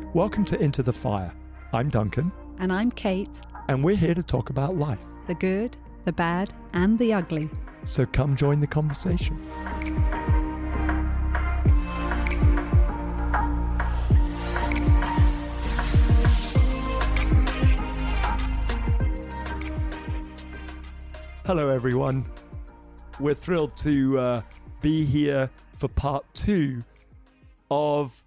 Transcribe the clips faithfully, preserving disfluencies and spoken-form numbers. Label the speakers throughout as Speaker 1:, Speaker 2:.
Speaker 1: Welcome to Into the Fire. I'm Duncan.
Speaker 2: And I'm Kate.
Speaker 1: And we're here to talk about life.
Speaker 2: The good, the bad, and the ugly.
Speaker 1: So come join the conversation. Hello, everyone. We're thrilled to uh, be here for part two of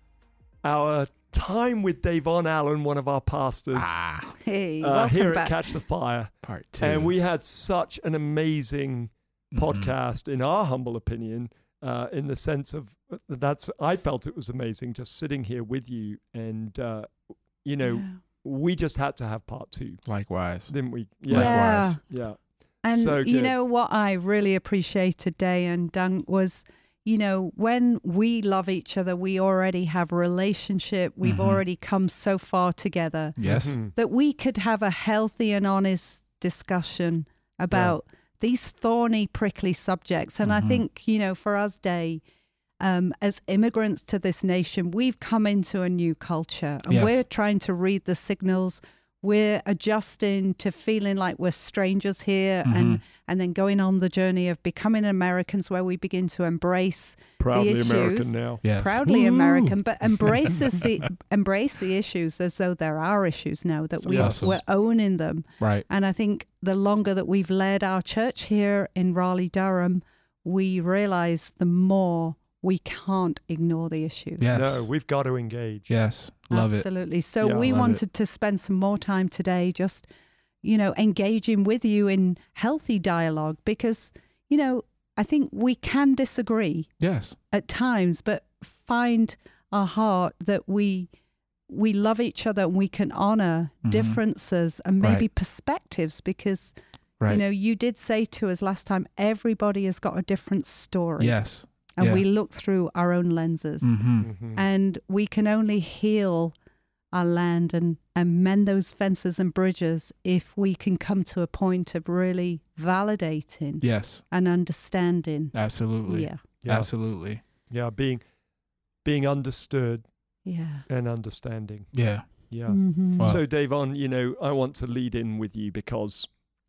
Speaker 1: our time with Davon Allen, one of our pastors,
Speaker 3: Ah,
Speaker 2: Hey,
Speaker 1: uh,
Speaker 2: welcome
Speaker 1: here
Speaker 2: back.
Speaker 1: at Catch the Fire.
Speaker 3: part two.
Speaker 1: And we had such an amazing
Speaker 3: Mhm.
Speaker 1: podcast, in our humble opinion, uh, in the sense of that's, I felt it was amazing just sitting here with you. And, uh, you know,
Speaker 2: Yeah.
Speaker 1: we just had to have part two,
Speaker 3: Likewise.
Speaker 1: didn't we?
Speaker 2: Yeah.
Speaker 3: Likewise.
Speaker 1: Yeah.
Speaker 2: And
Speaker 1: So
Speaker 2: you
Speaker 1: good.
Speaker 2: know what I really appreciated, Day and Dunk, was, you know, when we love each other, we already have a relationship. We've
Speaker 3: Mhm.
Speaker 2: already come so far together
Speaker 3: Yes.
Speaker 1: Mhm.
Speaker 2: that we could have a healthy and honest discussion about these thorny, prickly subjects. And
Speaker 3: Mhm.
Speaker 2: I think, you know, for us, Day, um, as immigrants to this nation, we've come into a new culture and
Speaker 3: Yes.
Speaker 2: we're trying to read the signals. We're adjusting to feeling like we're strangers here and,
Speaker 3: Mhm.
Speaker 2: and then going on the journey of becoming Americans where we begin to embrace
Speaker 1: Proudly
Speaker 2: issues.
Speaker 1: American now.
Speaker 3: Yes.
Speaker 2: proudly
Speaker 3: Woo.
Speaker 2: American, but embraces the embrace the issues as though there are issues now that we
Speaker 3: Yes.
Speaker 2: we're owning them.
Speaker 3: Right.
Speaker 2: And I think the longer that we've led our church here in Raleigh, Durham, we realize the more we can't ignore the issues.
Speaker 3: Yes.
Speaker 1: No, we've got to engage.
Speaker 3: Yes. Love it.
Speaker 2: Absolutely. So
Speaker 1: Yeah,
Speaker 2: we
Speaker 3: love
Speaker 2: wanted to spend some more time today just, you know, engaging with you in healthy dialogue because, you know, I think we can disagree
Speaker 3: Yes.
Speaker 2: at times, but find our heart that we we love each other and we can honor
Speaker 3: Mhm.
Speaker 2: differences and maybe
Speaker 3: Right.
Speaker 2: perspectives because,
Speaker 3: Right.
Speaker 2: you know, you did say to us last time, everybody has got a different story.
Speaker 3: Yes.
Speaker 2: And
Speaker 3: yeah.
Speaker 2: we look through our own lenses.
Speaker 3: Mm-hmm.
Speaker 1: Mhm.
Speaker 2: And we can only heal our land and, and mend those fences and bridges if we can come to a point of really validating
Speaker 3: Yes.
Speaker 2: and understanding.
Speaker 3: Absolutely.
Speaker 2: Yeah.
Speaker 1: Yeah.
Speaker 3: Absolutely.
Speaker 1: Yeah. Being, being understood
Speaker 2: Yeah.
Speaker 1: and understanding.
Speaker 3: Yeah.
Speaker 1: Yeah.
Speaker 2: Mhm.
Speaker 3: Wow.
Speaker 1: So, Davon, you know, I want to lead in with you because,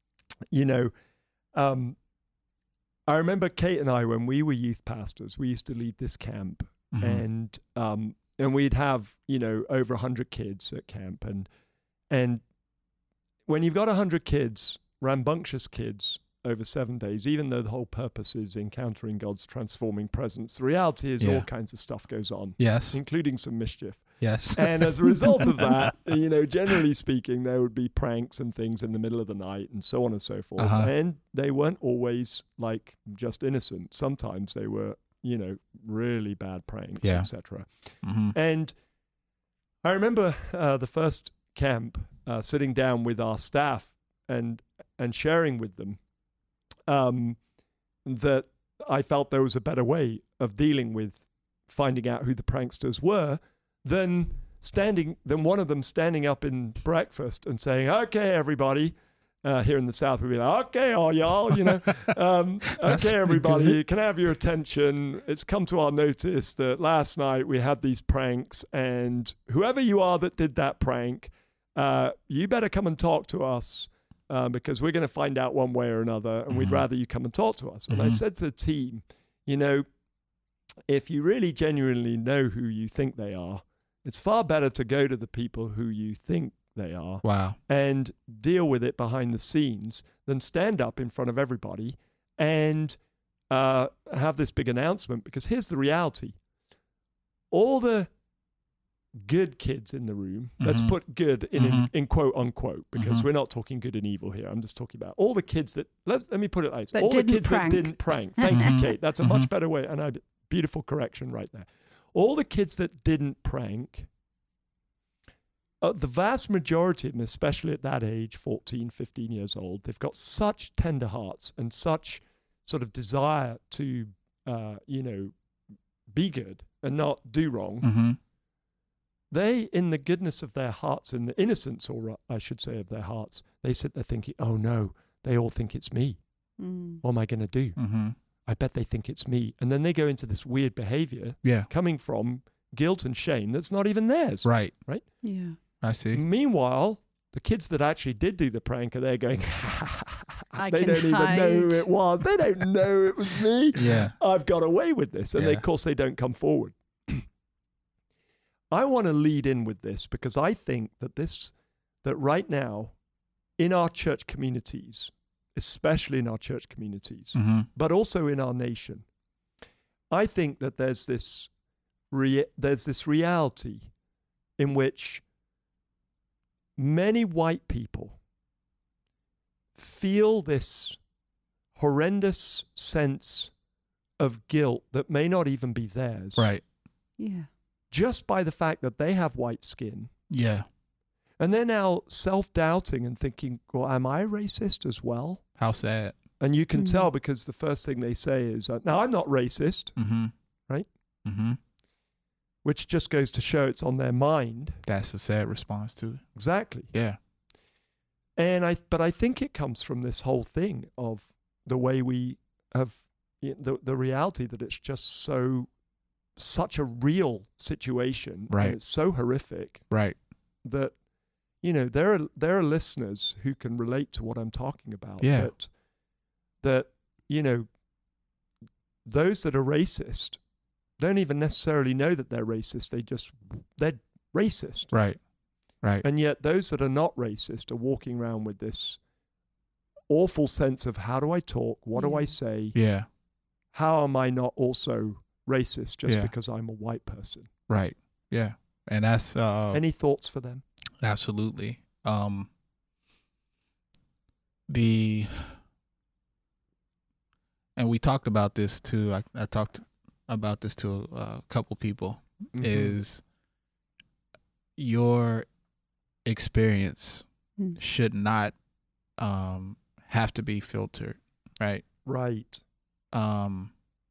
Speaker 1: you know, um, I remember Kate and I, when we were youth pastors, we used to lead this camp,
Speaker 3: Mhm.
Speaker 1: and um, and we'd have, you know, over a hundred kids at camp, and and when you've got a hundred kids, rambunctious kids, over seven days, even though the whole purpose is encountering God's transforming presence, the reality is
Speaker 3: Yeah.
Speaker 1: all kinds of stuff goes on,
Speaker 3: Yes.
Speaker 1: including some mischief.
Speaker 3: Yes.
Speaker 1: And as a result of that, you know, generally speaking, there would be pranks and things in the middle of the night and so on and so forth.
Speaker 3: Uh-huh.
Speaker 1: And they weren't always like just innocent. Sometimes they were, you know, really bad pranks,
Speaker 3: Yeah.
Speaker 1: et cetera.
Speaker 3: Mm-hmm.
Speaker 1: And I remember uh, the first camp uh, sitting down with our staff and and sharing with them um, that I felt there was a better way of dealing with finding out who the pranksters were than standing than one of them standing up in breakfast and saying, "Okay, everybody." Uh, here in the South, we'd be like, "Okay, all y'all, you know, um,
Speaker 3: That's
Speaker 1: okay,
Speaker 3: pretty
Speaker 1: everybody,
Speaker 3: good.
Speaker 1: can I have your attention? It's come to our notice that last night we had these pranks, and whoever you are that did that prank, uh, you better come and talk to us uh, because we're going to find out one way or another, and we'd
Speaker 3: Mhm.
Speaker 1: rather you come and talk to us." And I
Speaker 3: Mhm.
Speaker 1: said to the team, you know, if you really genuinely know who you think they are, it's far better to go to the people who you think they are
Speaker 3: Wow.
Speaker 1: and deal with it behind the scenes than stand up in front of everybody and uh, have this big announcement. Because here's the reality. All the good kids in the room, let's
Speaker 3: Mhm.
Speaker 1: put good in, in,
Speaker 3: Mhm.
Speaker 1: in quote unquote, because
Speaker 3: Mhm.
Speaker 1: we're not talking good and evil here. I'm just talking about all the kids that, let, let me put it like this,
Speaker 2: That
Speaker 1: all the
Speaker 2: didn't
Speaker 1: kids
Speaker 2: prank.
Speaker 1: that didn't prank. Thank
Speaker 3: Mhm.
Speaker 1: you, Kate. That's a much
Speaker 3: Mhm.
Speaker 1: better way. And I, beautiful correction right there. All the kids that didn't prank, Uh, the vast majority of them, especially at that age, fourteen, fifteen years old, they've got such tender hearts and such sort of desire to, uh, you know, be good and not do wrong.
Speaker 3: Mm-hmm.
Speaker 1: They, in the goodness of their hearts, in the innocence, or I should say, of their hearts, they sit there thinking, oh no, they all think it's me.
Speaker 2: Mm.
Speaker 1: What am I going to do?
Speaker 3: Mm-hmm.
Speaker 1: I bet they think it's me. And then they go into this weird behavior
Speaker 3: Yeah.
Speaker 1: coming from guilt and shame that's not even theirs.
Speaker 3: Right.
Speaker 1: Right.
Speaker 2: Yeah.
Speaker 3: I see.
Speaker 1: Meanwhile, the kids that actually did do the prank are there going,
Speaker 2: I
Speaker 1: they
Speaker 2: can
Speaker 1: don't even know who
Speaker 2: hide.
Speaker 1: it was. They don't know it was me.
Speaker 3: Yeah.
Speaker 1: I've got away with this. And they,
Speaker 3: Yeah.
Speaker 1: of course, they don't come forward. I want to lead in with this because I think that this, that right now in our church communities, especially in our church communities,
Speaker 3: Mm-hmm.
Speaker 1: but also in our nation, I think that there's this rea- there's this reality in which many white people feel this horrendous sense of guilt that may not even be theirs,
Speaker 3: Right.
Speaker 2: Yeah.
Speaker 1: just by the fact that they have white skin.
Speaker 3: Yeah.
Speaker 1: And they're now self-doubting and thinking, well, am I racist as well?
Speaker 3: How sad.
Speaker 1: And you can
Speaker 2: Mm.
Speaker 1: tell because the first thing they say is, uh, now, I'm not racist,
Speaker 3: Mm-hmm.
Speaker 1: Right?
Speaker 3: Mm-hmm.
Speaker 1: which just goes to show it's on their mind.
Speaker 3: That's a sad response to it.
Speaker 1: Exactly.
Speaker 3: Yeah.
Speaker 1: And I, but I think it comes from this whole thing of the way we have, y- the, the reality that it's just so, such a real situation. and
Speaker 3: Right.
Speaker 1: it's so horrific
Speaker 3: Right.
Speaker 1: that, you know, there are, there are listeners who can relate to what I'm talking about.
Speaker 3: Yeah.
Speaker 1: That, that, you know, those that are racist don't even necessarily know that they're racist. They just, they're racist.
Speaker 3: Right. Right.
Speaker 1: And yet those that are not racist are walking around with this awful sense of, how do I talk? What do I
Speaker 2: Yeah.
Speaker 1: say?
Speaker 3: Yeah.
Speaker 1: How am I not also racist just
Speaker 3: Yeah.
Speaker 1: because I'm a white person?
Speaker 3: Right. Yeah. And that's uh
Speaker 1: Any thoughts for them?
Speaker 3: absolutely. Um the and we talked about this too. I, I talked about this to a, a couple people.
Speaker 1: Mhm.
Speaker 3: Is your experience
Speaker 2: Mm.
Speaker 3: should not um have to be filtered, right?
Speaker 1: Right.
Speaker 3: Um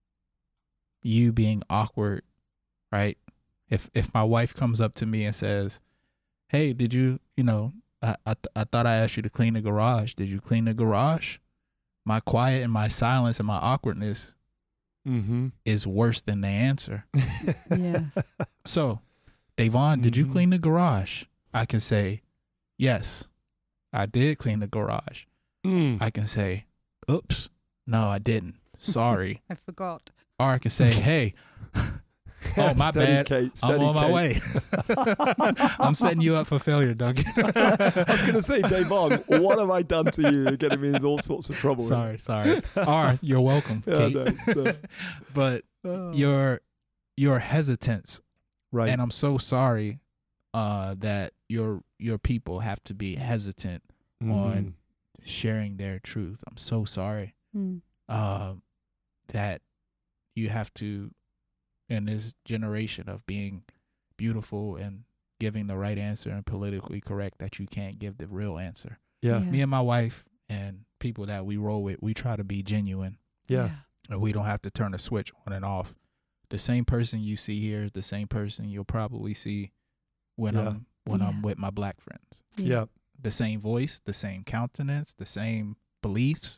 Speaker 3: you being awkward, right? If if my wife comes up to me and says, "Hey, did you, you know, I I, th- I thought I asked you to clean the garage. Did you clean the garage?" My quiet and my silence and my awkwardness
Speaker 1: Mm-hmm.
Speaker 3: is worse than the answer.
Speaker 2: Yeah.
Speaker 3: So, Davon, did you
Speaker 1: Mhm.
Speaker 3: clean the garage? I can say, "Yes, I did clean the garage."
Speaker 1: Mm.
Speaker 3: I can say, "Oops, no, I didn't. Sorry."
Speaker 2: I forgot.
Speaker 3: Or I can say, "Hey, oh, my
Speaker 1: Steady,
Speaker 3: bad.
Speaker 1: Kate,
Speaker 3: I'm
Speaker 1: steady,
Speaker 3: on my
Speaker 1: Kate.
Speaker 3: way." I'm setting you up for failure, Doug.
Speaker 1: I was going to say, Davon, what have I done to you? You're getting me in all sorts of trouble.
Speaker 3: Sorry, sorry. Or you're welcome,
Speaker 1: Yeah,
Speaker 3: Kate.
Speaker 1: no, no.
Speaker 3: But
Speaker 1: Oh.
Speaker 3: your your hesitance,
Speaker 1: right.
Speaker 3: and I'm so sorry uh, that your your people have to be hesitant
Speaker 1: Mhm.
Speaker 3: on sharing their truth. I'm so sorry
Speaker 2: Mm.
Speaker 3: um, that you have to, in this generation of being beautiful and giving the right answer and politically correct, that you can't give the real answer.
Speaker 1: Yeah.
Speaker 2: Yeah.
Speaker 3: Me and my wife and people that we roll with, we try to be genuine,
Speaker 1: Yeah.
Speaker 3: and we don't have to turn a switch on and off. The same person you see here is the same person you'll probably see when
Speaker 1: Yeah.
Speaker 3: I'm when
Speaker 2: Yeah.
Speaker 3: I'm with my black friends.
Speaker 1: Yeah.
Speaker 3: The same voice, the same countenance, the same beliefs.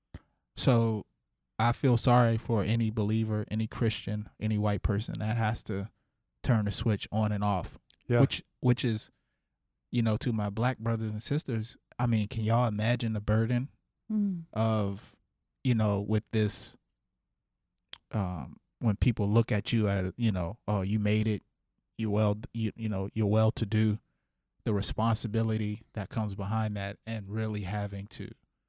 Speaker 3: So I feel sorry for any believer, any Christian, any white person that has to turn the switch on and off.
Speaker 1: Yeah.
Speaker 3: Which which is, you know, to my black brothers and sisters, I mean, can y'all imagine the burden
Speaker 2: Mm.
Speaker 3: of, you know, with this um when people look at you at, you know, oh, you made it, you well you you know, you're well to do, the responsibility that comes behind that, and really having to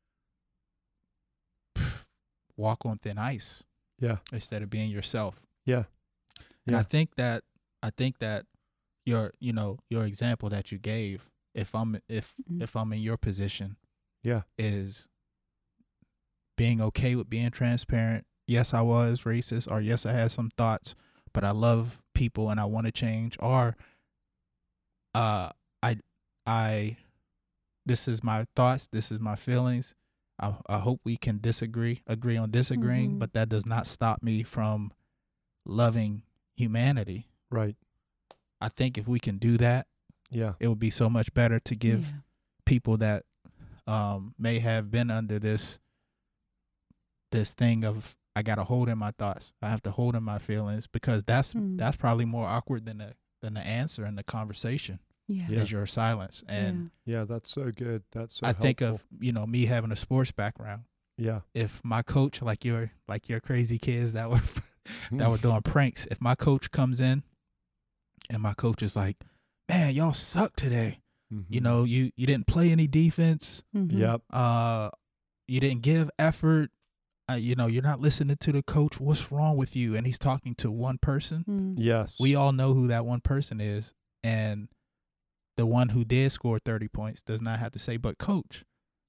Speaker 3: walk on thin ice
Speaker 1: Yeah.
Speaker 3: instead of being yourself.
Speaker 1: Yeah.
Speaker 3: And I
Speaker 1: Yeah.
Speaker 3: think that I think that your you know your example that you gave, if I'm if
Speaker 2: Mhm.
Speaker 3: if I'm in your position,
Speaker 1: Yeah.
Speaker 3: is being okay with being transparent. Yes, I was racist, or yes, I had some thoughts, but I love people and I want to change. Or uh I I this is my thoughts, this is my feelings. I, I hope we can disagree, agree on disagreeing,
Speaker 2: Mhm.
Speaker 3: but that does not stop me from loving humanity.
Speaker 1: Right.
Speaker 3: I think if we can do that,
Speaker 1: Yeah.
Speaker 3: it would be so much better to give
Speaker 2: Yeah.
Speaker 3: people that um, may have been under this this thing of I got to hold in my thoughts. I have to hold in my feelings, because that's
Speaker 2: Mm.
Speaker 3: that's probably more awkward than the than the answer in the conversation
Speaker 2: Yeah.
Speaker 1: Yeah.
Speaker 3: is your silence. And
Speaker 1: Yeah, that's so good. That's so
Speaker 3: I think
Speaker 1: helpful.
Speaker 3: of, you know, me having a sports background.
Speaker 1: Yeah.
Speaker 3: If my coach, like your like your crazy kids that were that were doing pranks, if my coach comes in and my coach is like, "Man, y'all suck today.
Speaker 1: Mhm.
Speaker 3: You know, you you didn't play any defense.
Speaker 2: Mhm.
Speaker 1: Yep.
Speaker 3: Uh, you didn't give effort. Uh, you know, you're not listening to the coach. What's wrong with you?" And he's talking to one person.
Speaker 2: Mm.
Speaker 1: Yes.
Speaker 3: We all know who that one person is, and the one who did score thirty points does not have to say, "But coach,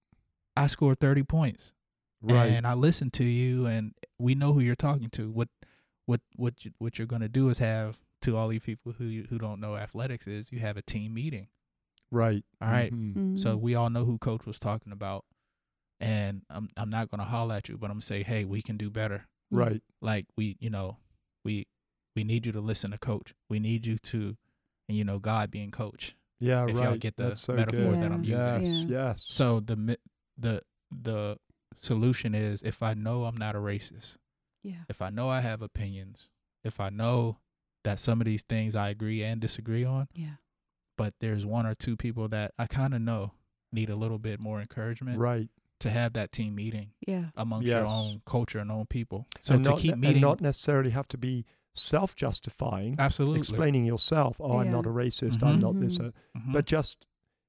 Speaker 3: I scored thirty points,
Speaker 1: right.
Speaker 3: and I listened to you, and we know who you're talking to." What, what, what, you, what you're gonna do is have, to all these people who you, who don't know athletics, is you have a team meeting.
Speaker 1: right.
Speaker 3: All right.
Speaker 1: Mhm.
Speaker 2: Mm.
Speaker 3: So we all know who coach was talking about, and I'm I'm not gonna holler at you, but I'm gonna say, "Hey, we can do better.
Speaker 1: Right.
Speaker 3: Like we, you know, we we need you to listen to coach. We need you to, and you know, God being coach."
Speaker 1: Yeah.
Speaker 3: If
Speaker 1: right.
Speaker 3: y'all get the
Speaker 1: That's so
Speaker 3: metaphor
Speaker 1: good.
Speaker 2: that I'm
Speaker 1: yes.
Speaker 2: using.
Speaker 1: Yes.
Speaker 3: So the mi- the the solution is, if I know I'm not a racist,
Speaker 2: Yeah.
Speaker 3: if I know I have opinions, if I know that some of these things I agree and disagree on,
Speaker 2: Yeah.
Speaker 3: but there's one or two people that I kind of know need a little bit more encouragement,
Speaker 1: Right.
Speaker 3: to have that team meeting
Speaker 2: Yeah.
Speaker 3: amongst your
Speaker 1: Yes.
Speaker 3: own culture and own people. So
Speaker 1: and
Speaker 3: to
Speaker 1: not,
Speaker 3: keep
Speaker 1: and
Speaker 3: meeting,
Speaker 1: not necessarily have to be self-justifying,
Speaker 3: absolutely,
Speaker 1: explaining yourself. Oh, I'm not a
Speaker 2: Yeah.
Speaker 1: racist. I'm
Speaker 3: Mhm.
Speaker 1: not this.
Speaker 2: Mhm.
Speaker 1: uh,
Speaker 3: Mhm.
Speaker 1: But just,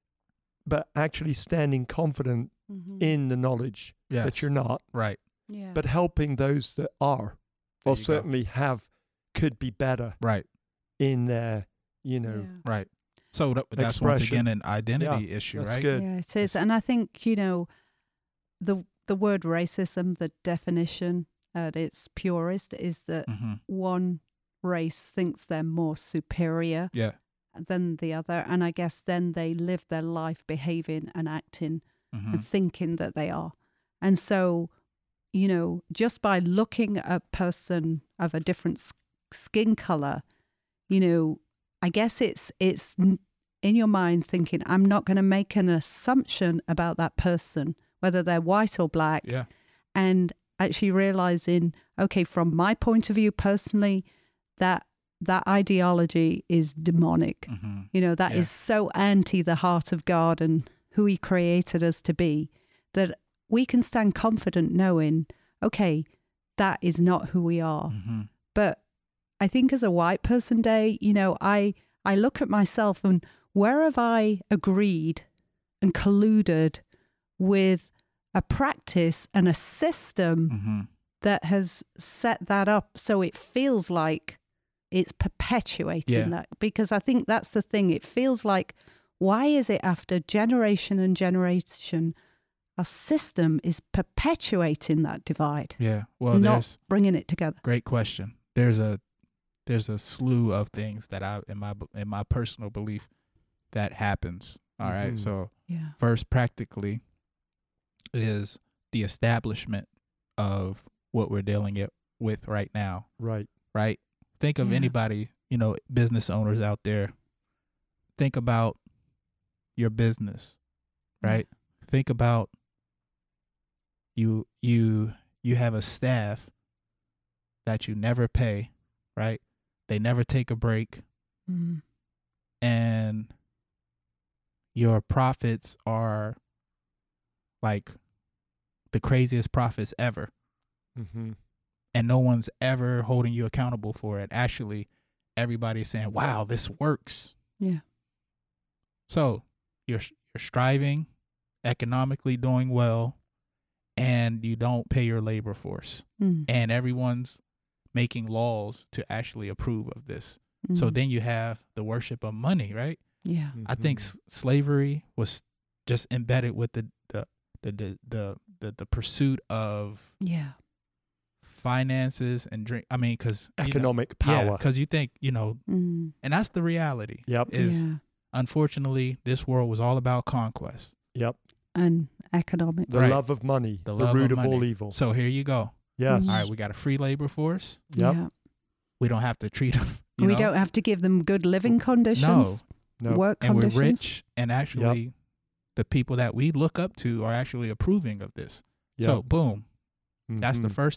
Speaker 1: but actually standing confident
Speaker 2: Mhm.
Speaker 1: in the knowledge
Speaker 3: yes.
Speaker 1: that you're not,
Speaker 3: right,
Speaker 2: Yeah.
Speaker 1: but helping those that are,
Speaker 3: There
Speaker 1: or
Speaker 3: you go.
Speaker 1: certainly have, could be better
Speaker 3: right,
Speaker 1: in their, you know,
Speaker 2: Yeah.
Speaker 3: right. So that, that's once
Speaker 1: Expression.
Speaker 3: again an identity issue,
Speaker 1: that's
Speaker 3: right?
Speaker 1: good.
Speaker 2: Yeah, it is. And I think, you know, the the word racism, the definition at its purest is that
Speaker 3: Mm-hmm.
Speaker 2: one race thinks they're more superior
Speaker 3: Yeah.
Speaker 2: than the other. And I guess then they live their life behaving and acting
Speaker 3: Mm-hmm.
Speaker 2: and thinking that they are. And so, you know, just by looking at a person of a different s- skin color, you know, I guess it's it's n- in your mind thinking, I'm not going to make an assumption about that person, whether they're white or black,
Speaker 3: Yeah.
Speaker 2: and actually realizing, okay, from my point of view personally, that that ideology is demonic.
Speaker 3: Mm-hmm.
Speaker 2: You know, that is
Speaker 3: Yeah.
Speaker 2: so anti the heart of God and who he created us to be, that we can stand confident knowing, okay, that is not who we are.
Speaker 3: Mm-hmm.
Speaker 2: But I think as a white person, Day, you know, I, I look at myself and where have I agreed and colluded with a practice and a system
Speaker 3: Mm-hmm.
Speaker 2: that has set that up so it feels like it's perpetuating
Speaker 3: Yeah.
Speaker 2: that? Because I think that's the thing. It feels like, why is it after generation and generation, our system is perpetuating that divide,
Speaker 3: Yeah. Well,
Speaker 2: not
Speaker 3: there's
Speaker 2: bringing it together?
Speaker 3: great question. There's a there's a slew of things that I in my in my personal belief that happens. All right.
Speaker 1: Mhm.
Speaker 3: So
Speaker 2: Yeah.
Speaker 3: first, practically, is the establishment of what we're dealing it with right now.
Speaker 1: Right.
Speaker 3: Right. Think of
Speaker 2: Yeah.
Speaker 3: anybody, you know, business owners out there. Think about your business, right? Think about you you you have a staff that you never pay, right? They never take a break,
Speaker 2: Mm.
Speaker 3: and your profits are like the craziest profits ever,
Speaker 1: Mm-hmm.
Speaker 3: and no one's ever holding you accountable for it. Actually, everybody's saying, "Wow, this works."
Speaker 2: Yeah.
Speaker 3: So you're you're striving, economically doing well, and you don't pay your labor force,
Speaker 2: Mm.
Speaker 3: and everyone's making laws to actually approve of this. So
Speaker 2: Mm.
Speaker 3: then you have the worship of money, right?
Speaker 2: yeah.
Speaker 3: I think s- slavery was just embedded with the the the the the, the, the pursuit of
Speaker 2: Yeah.
Speaker 3: finances and drink. I mean, because
Speaker 1: economic
Speaker 3: Yeah,
Speaker 1: power.
Speaker 3: because you think, you know,
Speaker 2: Mm.
Speaker 3: and that's the reality.
Speaker 1: Yep.
Speaker 3: Is
Speaker 2: yeah.
Speaker 3: unfortunately this world was all about conquest.
Speaker 1: Yep.
Speaker 2: And economic.
Speaker 1: The
Speaker 3: Right.
Speaker 1: love of money,
Speaker 3: The
Speaker 1: the,
Speaker 3: love
Speaker 1: root
Speaker 3: of
Speaker 1: of, all
Speaker 3: money.
Speaker 1: evil.
Speaker 3: So here you go.
Speaker 1: Yes.
Speaker 2: Mm.
Speaker 3: All right, we got a free labor force.
Speaker 1: Yep.
Speaker 2: Yeah.
Speaker 3: We don't have to treat them.
Speaker 2: We don't have to give them good living conditions,
Speaker 1: No.
Speaker 2: work
Speaker 3: And
Speaker 2: conditions.
Speaker 3: we're rich, and actually, the people that we look up to are actually approving of this. So
Speaker 1: Yep.
Speaker 3: boom, that's the
Speaker 1: Mhm.
Speaker 3: first thing.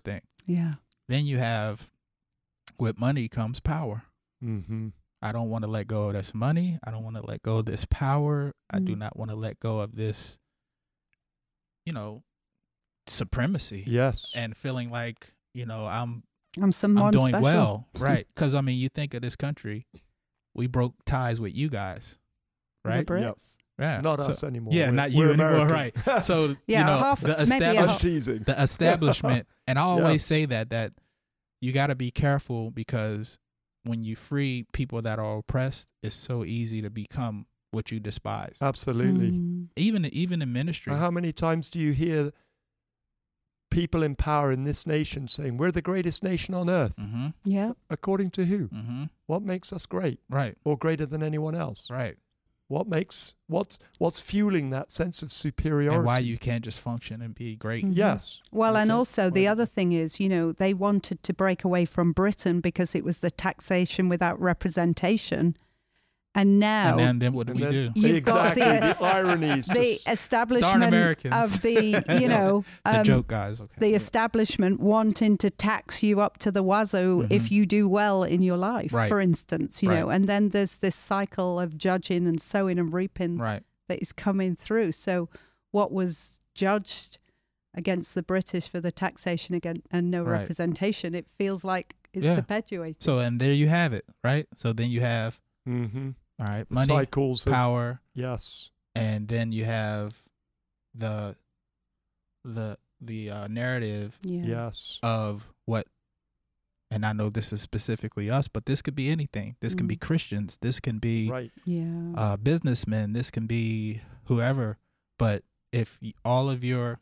Speaker 2: Yeah.
Speaker 3: Then you have, with money comes power.
Speaker 1: Mm-hmm.
Speaker 3: I don't want to let go of this money. I don't want to let go of this power. I do
Speaker 2: Mm.
Speaker 3: not want to let go of this, you know, supremacy.
Speaker 1: Yes.
Speaker 3: And feeling like, you know, I'm
Speaker 2: I'm someone
Speaker 3: I'm doing
Speaker 2: special.
Speaker 3: well. Right. Because, I mean, you think of this country, we broke ties with you guys. Right?
Speaker 2: The Brits.
Speaker 3: Yeah.
Speaker 1: Not
Speaker 3: So-
Speaker 1: us anymore.
Speaker 3: Yeah,
Speaker 1: We're-
Speaker 3: not you
Speaker 1: we're
Speaker 3: anymore.
Speaker 1: American.
Speaker 3: Right. So,
Speaker 2: Yeah,
Speaker 3: you know,
Speaker 2: half-
Speaker 3: the,
Speaker 2: maybe a
Speaker 1: I'm
Speaker 3: establish,
Speaker 2: half-
Speaker 1: teasing.
Speaker 3: the establishment, and I always
Speaker 1: Yes.
Speaker 3: say that, that you got to be careful, because when you free people that are oppressed, it's so easy to become what you despise.
Speaker 1: Absolutely.
Speaker 2: Mm.
Speaker 3: Even even in ministry.
Speaker 1: How many times do you hear people in power in this nation saying, we're the greatest nation on earth?
Speaker 3: Mm-hmm.
Speaker 2: Yeah.
Speaker 1: According to who?
Speaker 3: Mm-hmm.
Speaker 1: What makes us great
Speaker 3: Right.
Speaker 1: or greater than anyone else?
Speaker 3: Right.
Speaker 1: What makes, what's, what's fueling that sense of superiority?
Speaker 3: And why you can't just function and be great.
Speaker 2: Mhm.
Speaker 1: Yes.
Speaker 2: Well, and
Speaker 1: Okay.
Speaker 2: also the
Speaker 1: Well-
Speaker 2: other thing is, you know, they wanted to break away from Britain because it was the taxation without representation. And now
Speaker 3: And then, then what do
Speaker 1: And
Speaker 3: we
Speaker 1: then-
Speaker 3: do?
Speaker 2: You've got
Speaker 1: exactly.
Speaker 2: the-
Speaker 1: The, irony is
Speaker 2: the
Speaker 1: just,
Speaker 2: establishment
Speaker 3: Americans.
Speaker 2: of the, you know,
Speaker 3: It's a
Speaker 2: um,
Speaker 3: joke, guys. Okay.
Speaker 2: the establishment wanting to tax you up to the wazoo
Speaker 3: Mhm.
Speaker 2: if you do well in your life,
Speaker 3: Right.
Speaker 2: for instance, you know,
Speaker 3: Right.
Speaker 2: and then there's this cycle of judging and sowing and reaping
Speaker 3: Right.
Speaker 2: that is coming through. So what was judged against the British for the taxation again and no
Speaker 3: Right.
Speaker 2: representation, it feels like is
Speaker 3: Yeah.
Speaker 2: perpetuated.
Speaker 3: So, and there you have it, right? So then you have,
Speaker 1: mm-hmm.
Speaker 3: all right,
Speaker 1: the
Speaker 3: money,
Speaker 1: cycles of,
Speaker 3: power,
Speaker 1: yes.
Speaker 3: and then you have the the the uh, narrative
Speaker 2: yeah.
Speaker 1: Yes.
Speaker 3: of what, and I know this is specifically us, but this could be anything. This can be
Speaker 2: Mm.
Speaker 3: Christians. This can be
Speaker 1: Right.
Speaker 2: Yeah.
Speaker 3: uh, businessmen. This can be whoever. But if y- all of your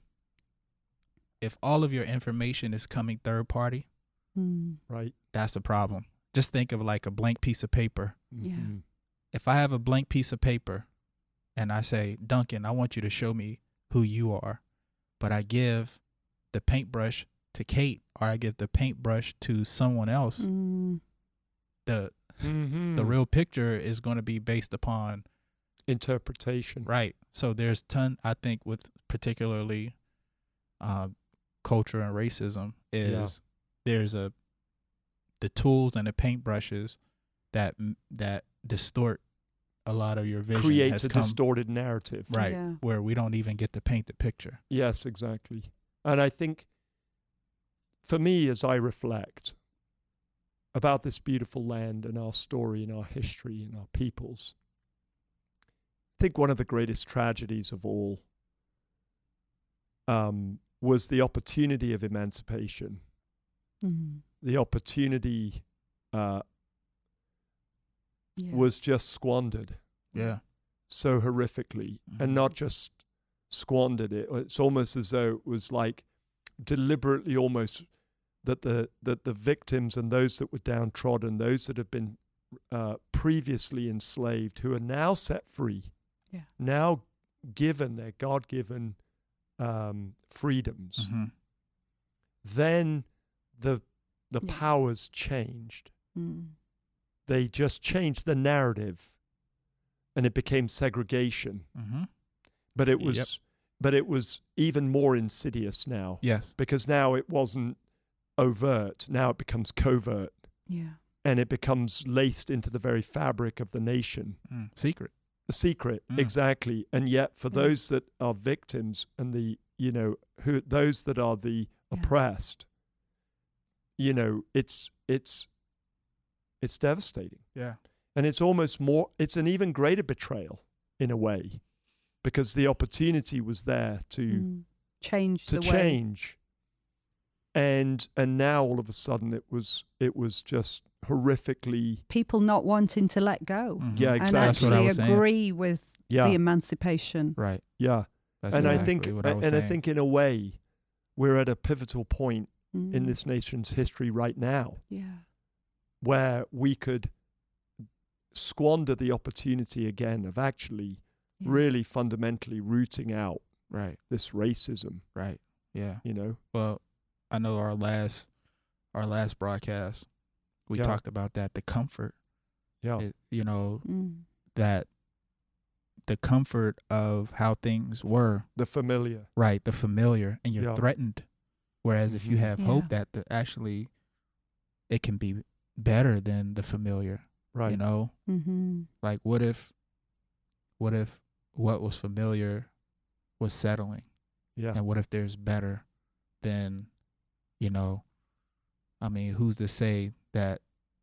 Speaker 3: if all of your information is coming third party,
Speaker 2: Mm.
Speaker 1: Right.
Speaker 3: that's a problem. Just think of like a blank piece of paper.
Speaker 2: Yeah.
Speaker 1: Mhm.
Speaker 3: If I have a blank piece of paper and I say, Duncan, I want you to show me who you are, but I give the paintbrush to Kate, or I give the paintbrush to someone else,
Speaker 2: Mm.
Speaker 3: the
Speaker 1: Mhm.
Speaker 3: the real picture is going to be based upon
Speaker 1: interpretation.
Speaker 3: right. So there's ton, I think, with particularly uh, culture and racism is
Speaker 1: Yeah.
Speaker 3: there's a the tools and the paintbrushes that that distort a lot of your vision
Speaker 1: Creates
Speaker 3: has
Speaker 1: a
Speaker 3: come
Speaker 1: distorted narrative.
Speaker 3: right
Speaker 2: Yeah.
Speaker 3: where we don't even get to paint the picture.
Speaker 1: Yes, exactly. And I think for me, as I reflect about this beautiful land and our story and our history and our peoples, I think one of the greatest tragedies of all um, was the opportunity of emancipation,
Speaker 2: Mm.
Speaker 1: the opportunity uh,
Speaker 2: Yeah.
Speaker 1: was just squandered
Speaker 3: Yeah.
Speaker 1: so horrifically,
Speaker 3: Mhm.
Speaker 1: and not just squandered it. It's almost as though it was like deliberately, almost that the that the victims and those that were downtrodden, those that have been uh, previously enslaved, who are now set free,
Speaker 2: Yeah.
Speaker 1: now given their God-given um, freedoms,
Speaker 3: Mhm.
Speaker 1: then the the
Speaker 2: Yeah.
Speaker 1: powers changed.
Speaker 2: Mm.
Speaker 1: They just changed the narrative, and it became segregation.
Speaker 3: Mhm.
Speaker 1: But it
Speaker 3: Yep.
Speaker 1: was, but it was even more insidious now,
Speaker 3: Yes.
Speaker 1: because now it wasn't overt. Now it becomes covert,
Speaker 2: Yeah.
Speaker 1: and it becomes laced into the very fabric of the nation.
Speaker 3: Mm. Secret.
Speaker 1: The secret,
Speaker 3: Mm.
Speaker 1: exactly. And yet, for
Speaker 2: Yeah.
Speaker 1: those that are victims and the, you know, who those that are the
Speaker 2: Yeah.
Speaker 1: oppressed, you know, it's it's it's devastating.
Speaker 3: Yeah.
Speaker 1: And it's almost more, it's an even greater betrayal in a way, because the opportunity was there to
Speaker 2: Mm. Change
Speaker 1: to
Speaker 2: the way.
Speaker 1: change. And and now all of a sudden it was it was just horrifically,
Speaker 2: People not wanting to let go
Speaker 3: Mhm.
Speaker 1: Yeah,
Speaker 2: and
Speaker 1: exactly.
Speaker 3: That's what I
Speaker 2: actually
Speaker 3: was saying.
Speaker 2: agree with
Speaker 1: yeah,
Speaker 2: the emancipation.
Speaker 3: Right.
Speaker 1: yeah.
Speaker 3: That's
Speaker 1: And I
Speaker 3: exactly
Speaker 1: think
Speaker 3: what I was
Speaker 1: and I
Speaker 3: saying.
Speaker 1: think in a way we're at a pivotal point
Speaker 2: Mm.
Speaker 1: in this nation's history right now,
Speaker 2: Yeah.
Speaker 1: where we could squander the opportunity again of actually
Speaker 2: Yeah.
Speaker 1: really fundamentally rooting out
Speaker 3: right.
Speaker 1: this racism,
Speaker 3: Right. Yeah.
Speaker 1: you know.
Speaker 3: Well, I know our last our last broadcast, we
Speaker 1: Yeah.
Speaker 3: talked about that, the comfort.
Speaker 1: Yeah.
Speaker 3: It, you know,
Speaker 2: Mm.
Speaker 3: that the comfort of how things were,
Speaker 1: The familiar.
Speaker 3: right, the familiar, and you're
Speaker 1: Yeah.
Speaker 3: threatened Whereas if you
Speaker 1: Mhm.
Speaker 3: have
Speaker 2: Yeah.
Speaker 3: hope that the, actually it can be better than the familiar,
Speaker 1: Right.
Speaker 3: you know,
Speaker 2: Mm-hmm.
Speaker 3: like what if, what if what was familiar was settling,
Speaker 1: Yeah.
Speaker 3: and what if there's better than, you know, I mean, who's to say that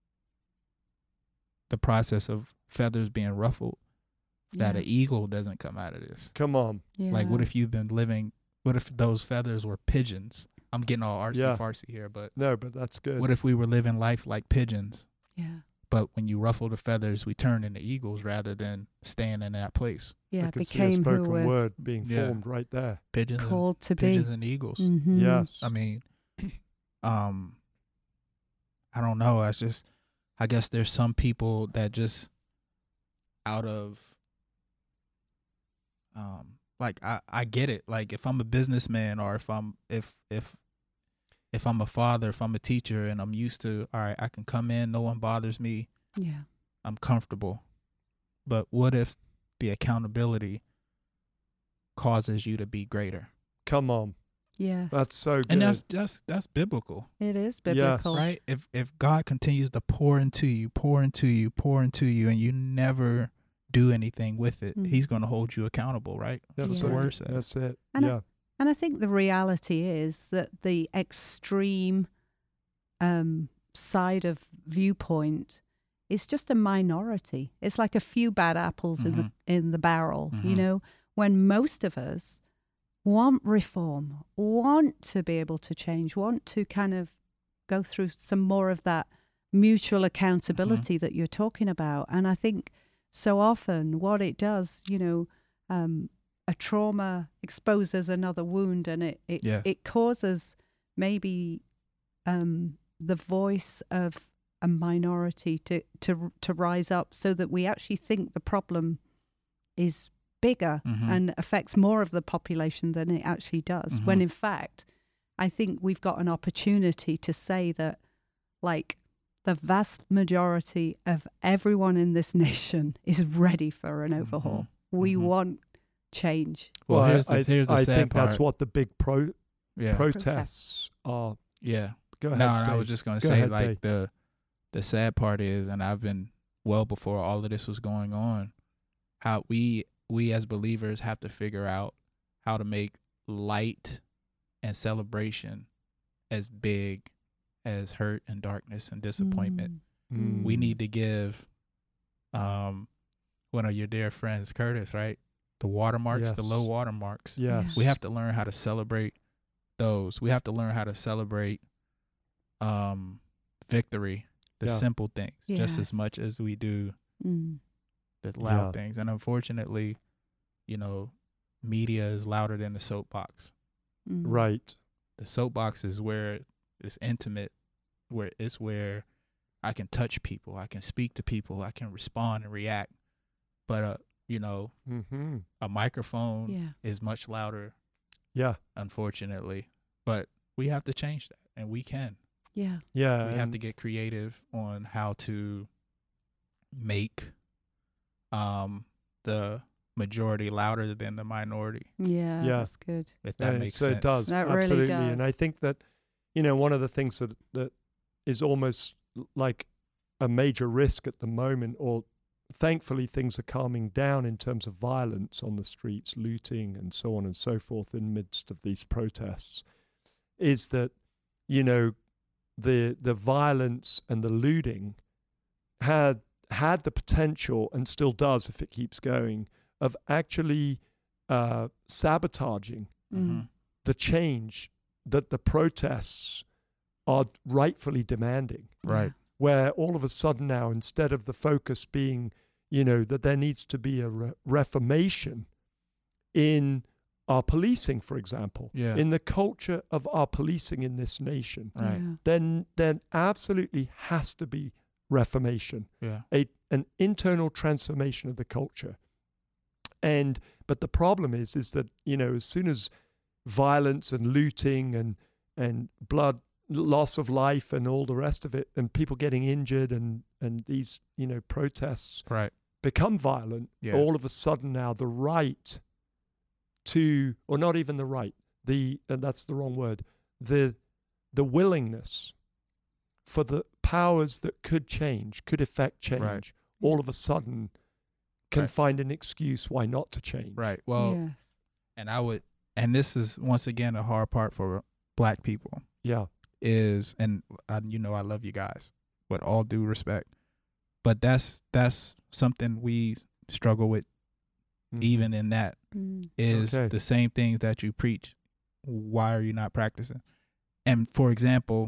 Speaker 3: the process of feathers being ruffled, that
Speaker 2: Yeah.
Speaker 3: an eagle doesn't come out of this?
Speaker 1: Come on.
Speaker 2: Yeah.
Speaker 3: Like, what if you've been living? What if those feathers were pigeons? I'm getting all artsy
Speaker 1: Yeah.
Speaker 3: fartsy here, but
Speaker 1: No, but that's good.
Speaker 3: what if we were living life like pigeons?
Speaker 2: Yeah.
Speaker 3: But when you ruffle the feathers, we turn into eagles rather than staying in that place.
Speaker 2: Yeah.
Speaker 1: I could see a
Speaker 2: Became who
Speaker 1: spoken
Speaker 2: we're
Speaker 1: word being
Speaker 3: Yeah.
Speaker 1: formed right there.
Speaker 3: Pigeons, and,
Speaker 2: called to be.
Speaker 3: pigeons and eagles.
Speaker 2: Mm-hmm.
Speaker 1: Yes.
Speaker 3: I mean, um, I don't know. I just, I guess there's some people that just out of, um, like I, I get it. Like if I'm a businessman, or if I'm, if, if, if I'm a father, if I'm a teacher, and I'm used to, all right, I can come in, no one bothers me,
Speaker 2: Yeah.
Speaker 3: I'm comfortable. But what if the accountability causes you to be greater?
Speaker 1: Come on.
Speaker 2: Yes.
Speaker 1: That's so good.
Speaker 3: And that's that's that's biblical.
Speaker 2: It is
Speaker 1: Yes.
Speaker 2: biblical.
Speaker 3: Right? If if God continues to pour into you, pour into you, pour into you, and you never do anything with it,
Speaker 2: Mhm.
Speaker 3: He's going to hold you accountable, right?
Speaker 1: that's
Speaker 3: That's
Speaker 2: Yeah.
Speaker 3: what the
Speaker 1: it.
Speaker 3: word says.
Speaker 1: That's it.
Speaker 2: And I-
Speaker 1: yeah.
Speaker 2: And I think the reality is that the extreme um, side of viewpoint is just a minority. It's like a few bad apples in the in the barrel. You
Speaker 3: Mhm.
Speaker 2: know, when most of us want reform, want to be able to change, want to kind of go through some more of that mutual accountability that you're talking about. And I think so often what it does, you know, um, a trauma exposes another wound, and it it,
Speaker 3: Yes.
Speaker 2: it causes maybe um, the voice of a minority to, to to rise up, so that we actually think the problem is bigger
Speaker 3: Mhm.
Speaker 2: and affects more of the population than it actually does. When
Speaker 3: Mhm.
Speaker 2: in fact, I think we've got an opportunity to say that, like, the vast majority of everyone in this nation is ready for an overhaul. We
Speaker 3: Mhm.
Speaker 2: want change.
Speaker 3: Well,
Speaker 1: I-
Speaker 3: here's the
Speaker 1: I,
Speaker 3: here's the
Speaker 1: I
Speaker 3: sad
Speaker 1: think
Speaker 3: part.
Speaker 1: that's what the big pro
Speaker 3: yeah.
Speaker 1: protests are.
Speaker 3: yeah.
Speaker 1: Go ahead.
Speaker 3: No, and I
Speaker 1: Dave.
Speaker 3: was just going to
Speaker 1: Go
Speaker 3: say,
Speaker 1: ahead,
Speaker 3: like,
Speaker 1: Dave.
Speaker 3: the the sad part is, and I've been well before all of this was going on, how we we as believers have to figure out how to make light and celebration as big as hurt and darkness and disappointment.
Speaker 2: Mm.
Speaker 3: We
Speaker 1: Mm.
Speaker 3: need to give um one of your dear friends, Curtis, right? The watermarks, the
Speaker 1: Yes.
Speaker 3: low watermarks.
Speaker 1: Yes.
Speaker 3: We have to learn how to celebrate those. We have to learn how to celebrate um victory, the
Speaker 1: Yeah.
Speaker 3: simple things, just as
Speaker 2: Yes.
Speaker 3: much as we do
Speaker 2: Mm.
Speaker 3: the loud
Speaker 1: Yeah.
Speaker 3: things. And unfortunately, you know, media is louder than the soapbox.
Speaker 2: Mm.
Speaker 1: Right.
Speaker 3: The soapbox is where it's intimate, where it's where I can touch people, I can speak to people, I can respond and react. But uh, you know,
Speaker 1: Mm-hmm.
Speaker 3: a microphone
Speaker 2: Yeah.
Speaker 3: is much louder,
Speaker 1: Yeah.
Speaker 3: unfortunately. But we have to change that, and we can.
Speaker 2: Yeah.
Speaker 1: Yeah.
Speaker 3: we have
Speaker 1: and-
Speaker 3: to get creative on how to make um the majority louder than the minority,
Speaker 2: Yeah.
Speaker 1: Yeah.
Speaker 2: That's good.
Speaker 3: if that
Speaker 1: Yeah,
Speaker 3: makes
Speaker 1: so
Speaker 3: sense.
Speaker 1: it does.
Speaker 2: That really
Speaker 1: absolutely.
Speaker 2: does.
Speaker 1: And I think that, you know, one of the things that, that is almost like a major risk at the moment, or thankfully things are calming down in terms of violence on the streets, looting and so on and so forth in midst of these protests, is that, you know, the the violence and the looting had had the potential, and still does if it keeps going, of actually uh, sabotaging
Speaker 2: Mm.
Speaker 1: the change that the protests are rightfully demanding.
Speaker 3: Right.
Speaker 1: Where all of a sudden now, instead of the focus being, you know, that there needs to be a re- reformation in our policing, for example,
Speaker 3: Yeah.
Speaker 1: in the culture of our policing in this nation,
Speaker 3: Right.
Speaker 2: Yeah.
Speaker 1: then then absolutely has to be reformation,
Speaker 3: Yeah.
Speaker 1: a an internal transformation of the culture. And but the problem is is that, you know, as soon as violence and looting and and blood loss of life and all the rest of it, and people getting injured, and and these, you know, protests
Speaker 3: Right.
Speaker 1: become violent,
Speaker 3: Yeah.
Speaker 1: all of a sudden now the right to, or not even the right, the and that's the wrong word, the the willingness for the powers that could change, could affect change,
Speaker 3: Right.
Speaker 1: all of a sudden can
Speaker 3: Right.
Speaker 1: find an excuse why not to change.
Speaker 3: Right. Well,
Speaker 2: yes.
Speaker 3: and I would, and this is once again a hard part for Black people
Speaker 1: Yeah.
Speaker 3: is, and I, you know, I love you guys with all due respect, but that's that's something we struggle with,
Speaker 1: Mhm.
Speaker 3: even in that
Speaker 2: Mm.
Speaker 3: is
Speaker 1: Okay.
Speaker 3: the same things that you preach. Why are you not practicing? And for example,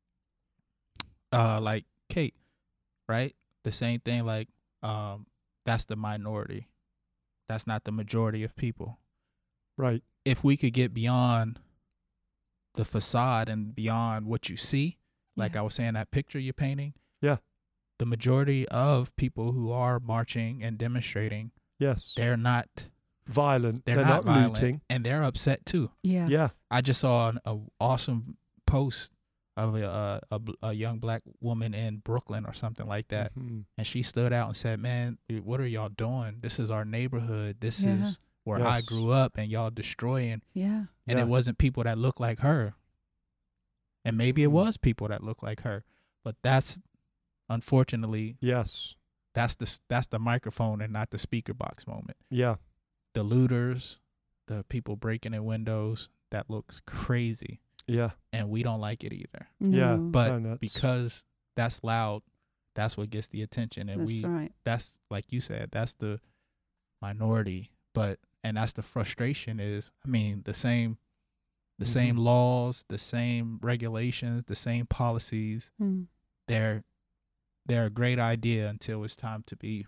Speaker 3: uh, like Kate, right? The same thing. Like, um, that's the minority. That's not the majority of people.
Speaker 1: Right.
Speaker 3: If we could get beyond the facade and beyond what you see, like
Speaker 2: Yeah.
Speaker 3: I was saying, that picture you're painting.
Speaker 1: Yeah.
Speaker 3: The majority of people who are marching and demonstrating,
Speaker 1: Yes.
Speaker 3: they're not.
Speaker 1: Violent.
Speaker 3: They're,
Speaker 1: They're,
Speaker 3: not,
Speaker 1: not,
Speaker 3: violent,
Speaker 1: looting.
Speaker 3: and they're upset too.
Speaker 2: Yeah.
Speaker 1: Yeah.
Speaker 3: I just saw an a awesome post of a, a a bl- a young Black woman in Brooklyn or something like that,
Speaker 1: Mhm.
Speaker 3: and she stood out and said, "Man, what are y'all doing? This is our neighborhood. This
Speaker 2: Yeah.
Speaker 3: is where I
Speaker 1: Yes.
Speaker 3: grew up, and y'all destroying."
Speaker 2: Yeah.
Speaker 3: And
Speaker 1: Yeah.
Speaker 3: it wasn't people that looked like her, and maybe it
Speaker 1: Mm.
Speaker 3: was people that looked like her, but that's unfortunately
Speaker 1: Yes.
Speaker 3: that's the s- that's the microphone and not the speaker box moment.
Speaker 1: Yeah.
Speaker 3: The looters, the people breaking in windows, that looks crazy,
Speaker 1: Yeah.
Speaker 3: and we don't like it either.
Speaker 1: Yeah.
Speaker 2: No.
Speaker 3: But
Speaker 1: And that's-
Speaker 3: because that's loud, that's what gets the attention, and
Speaker 2: That's
Speaker 3: we
Speaker 2: right.
Speaker 3: that's like you said, that's the minority. But and that's the frustration is, I mean, the same the same
Speaker 1: Mhm.
Speaker 3: laws, the same regulations, the same policies,
Speaker 2: Mm.
Speaker 3: they're they're a great idea until it's time to be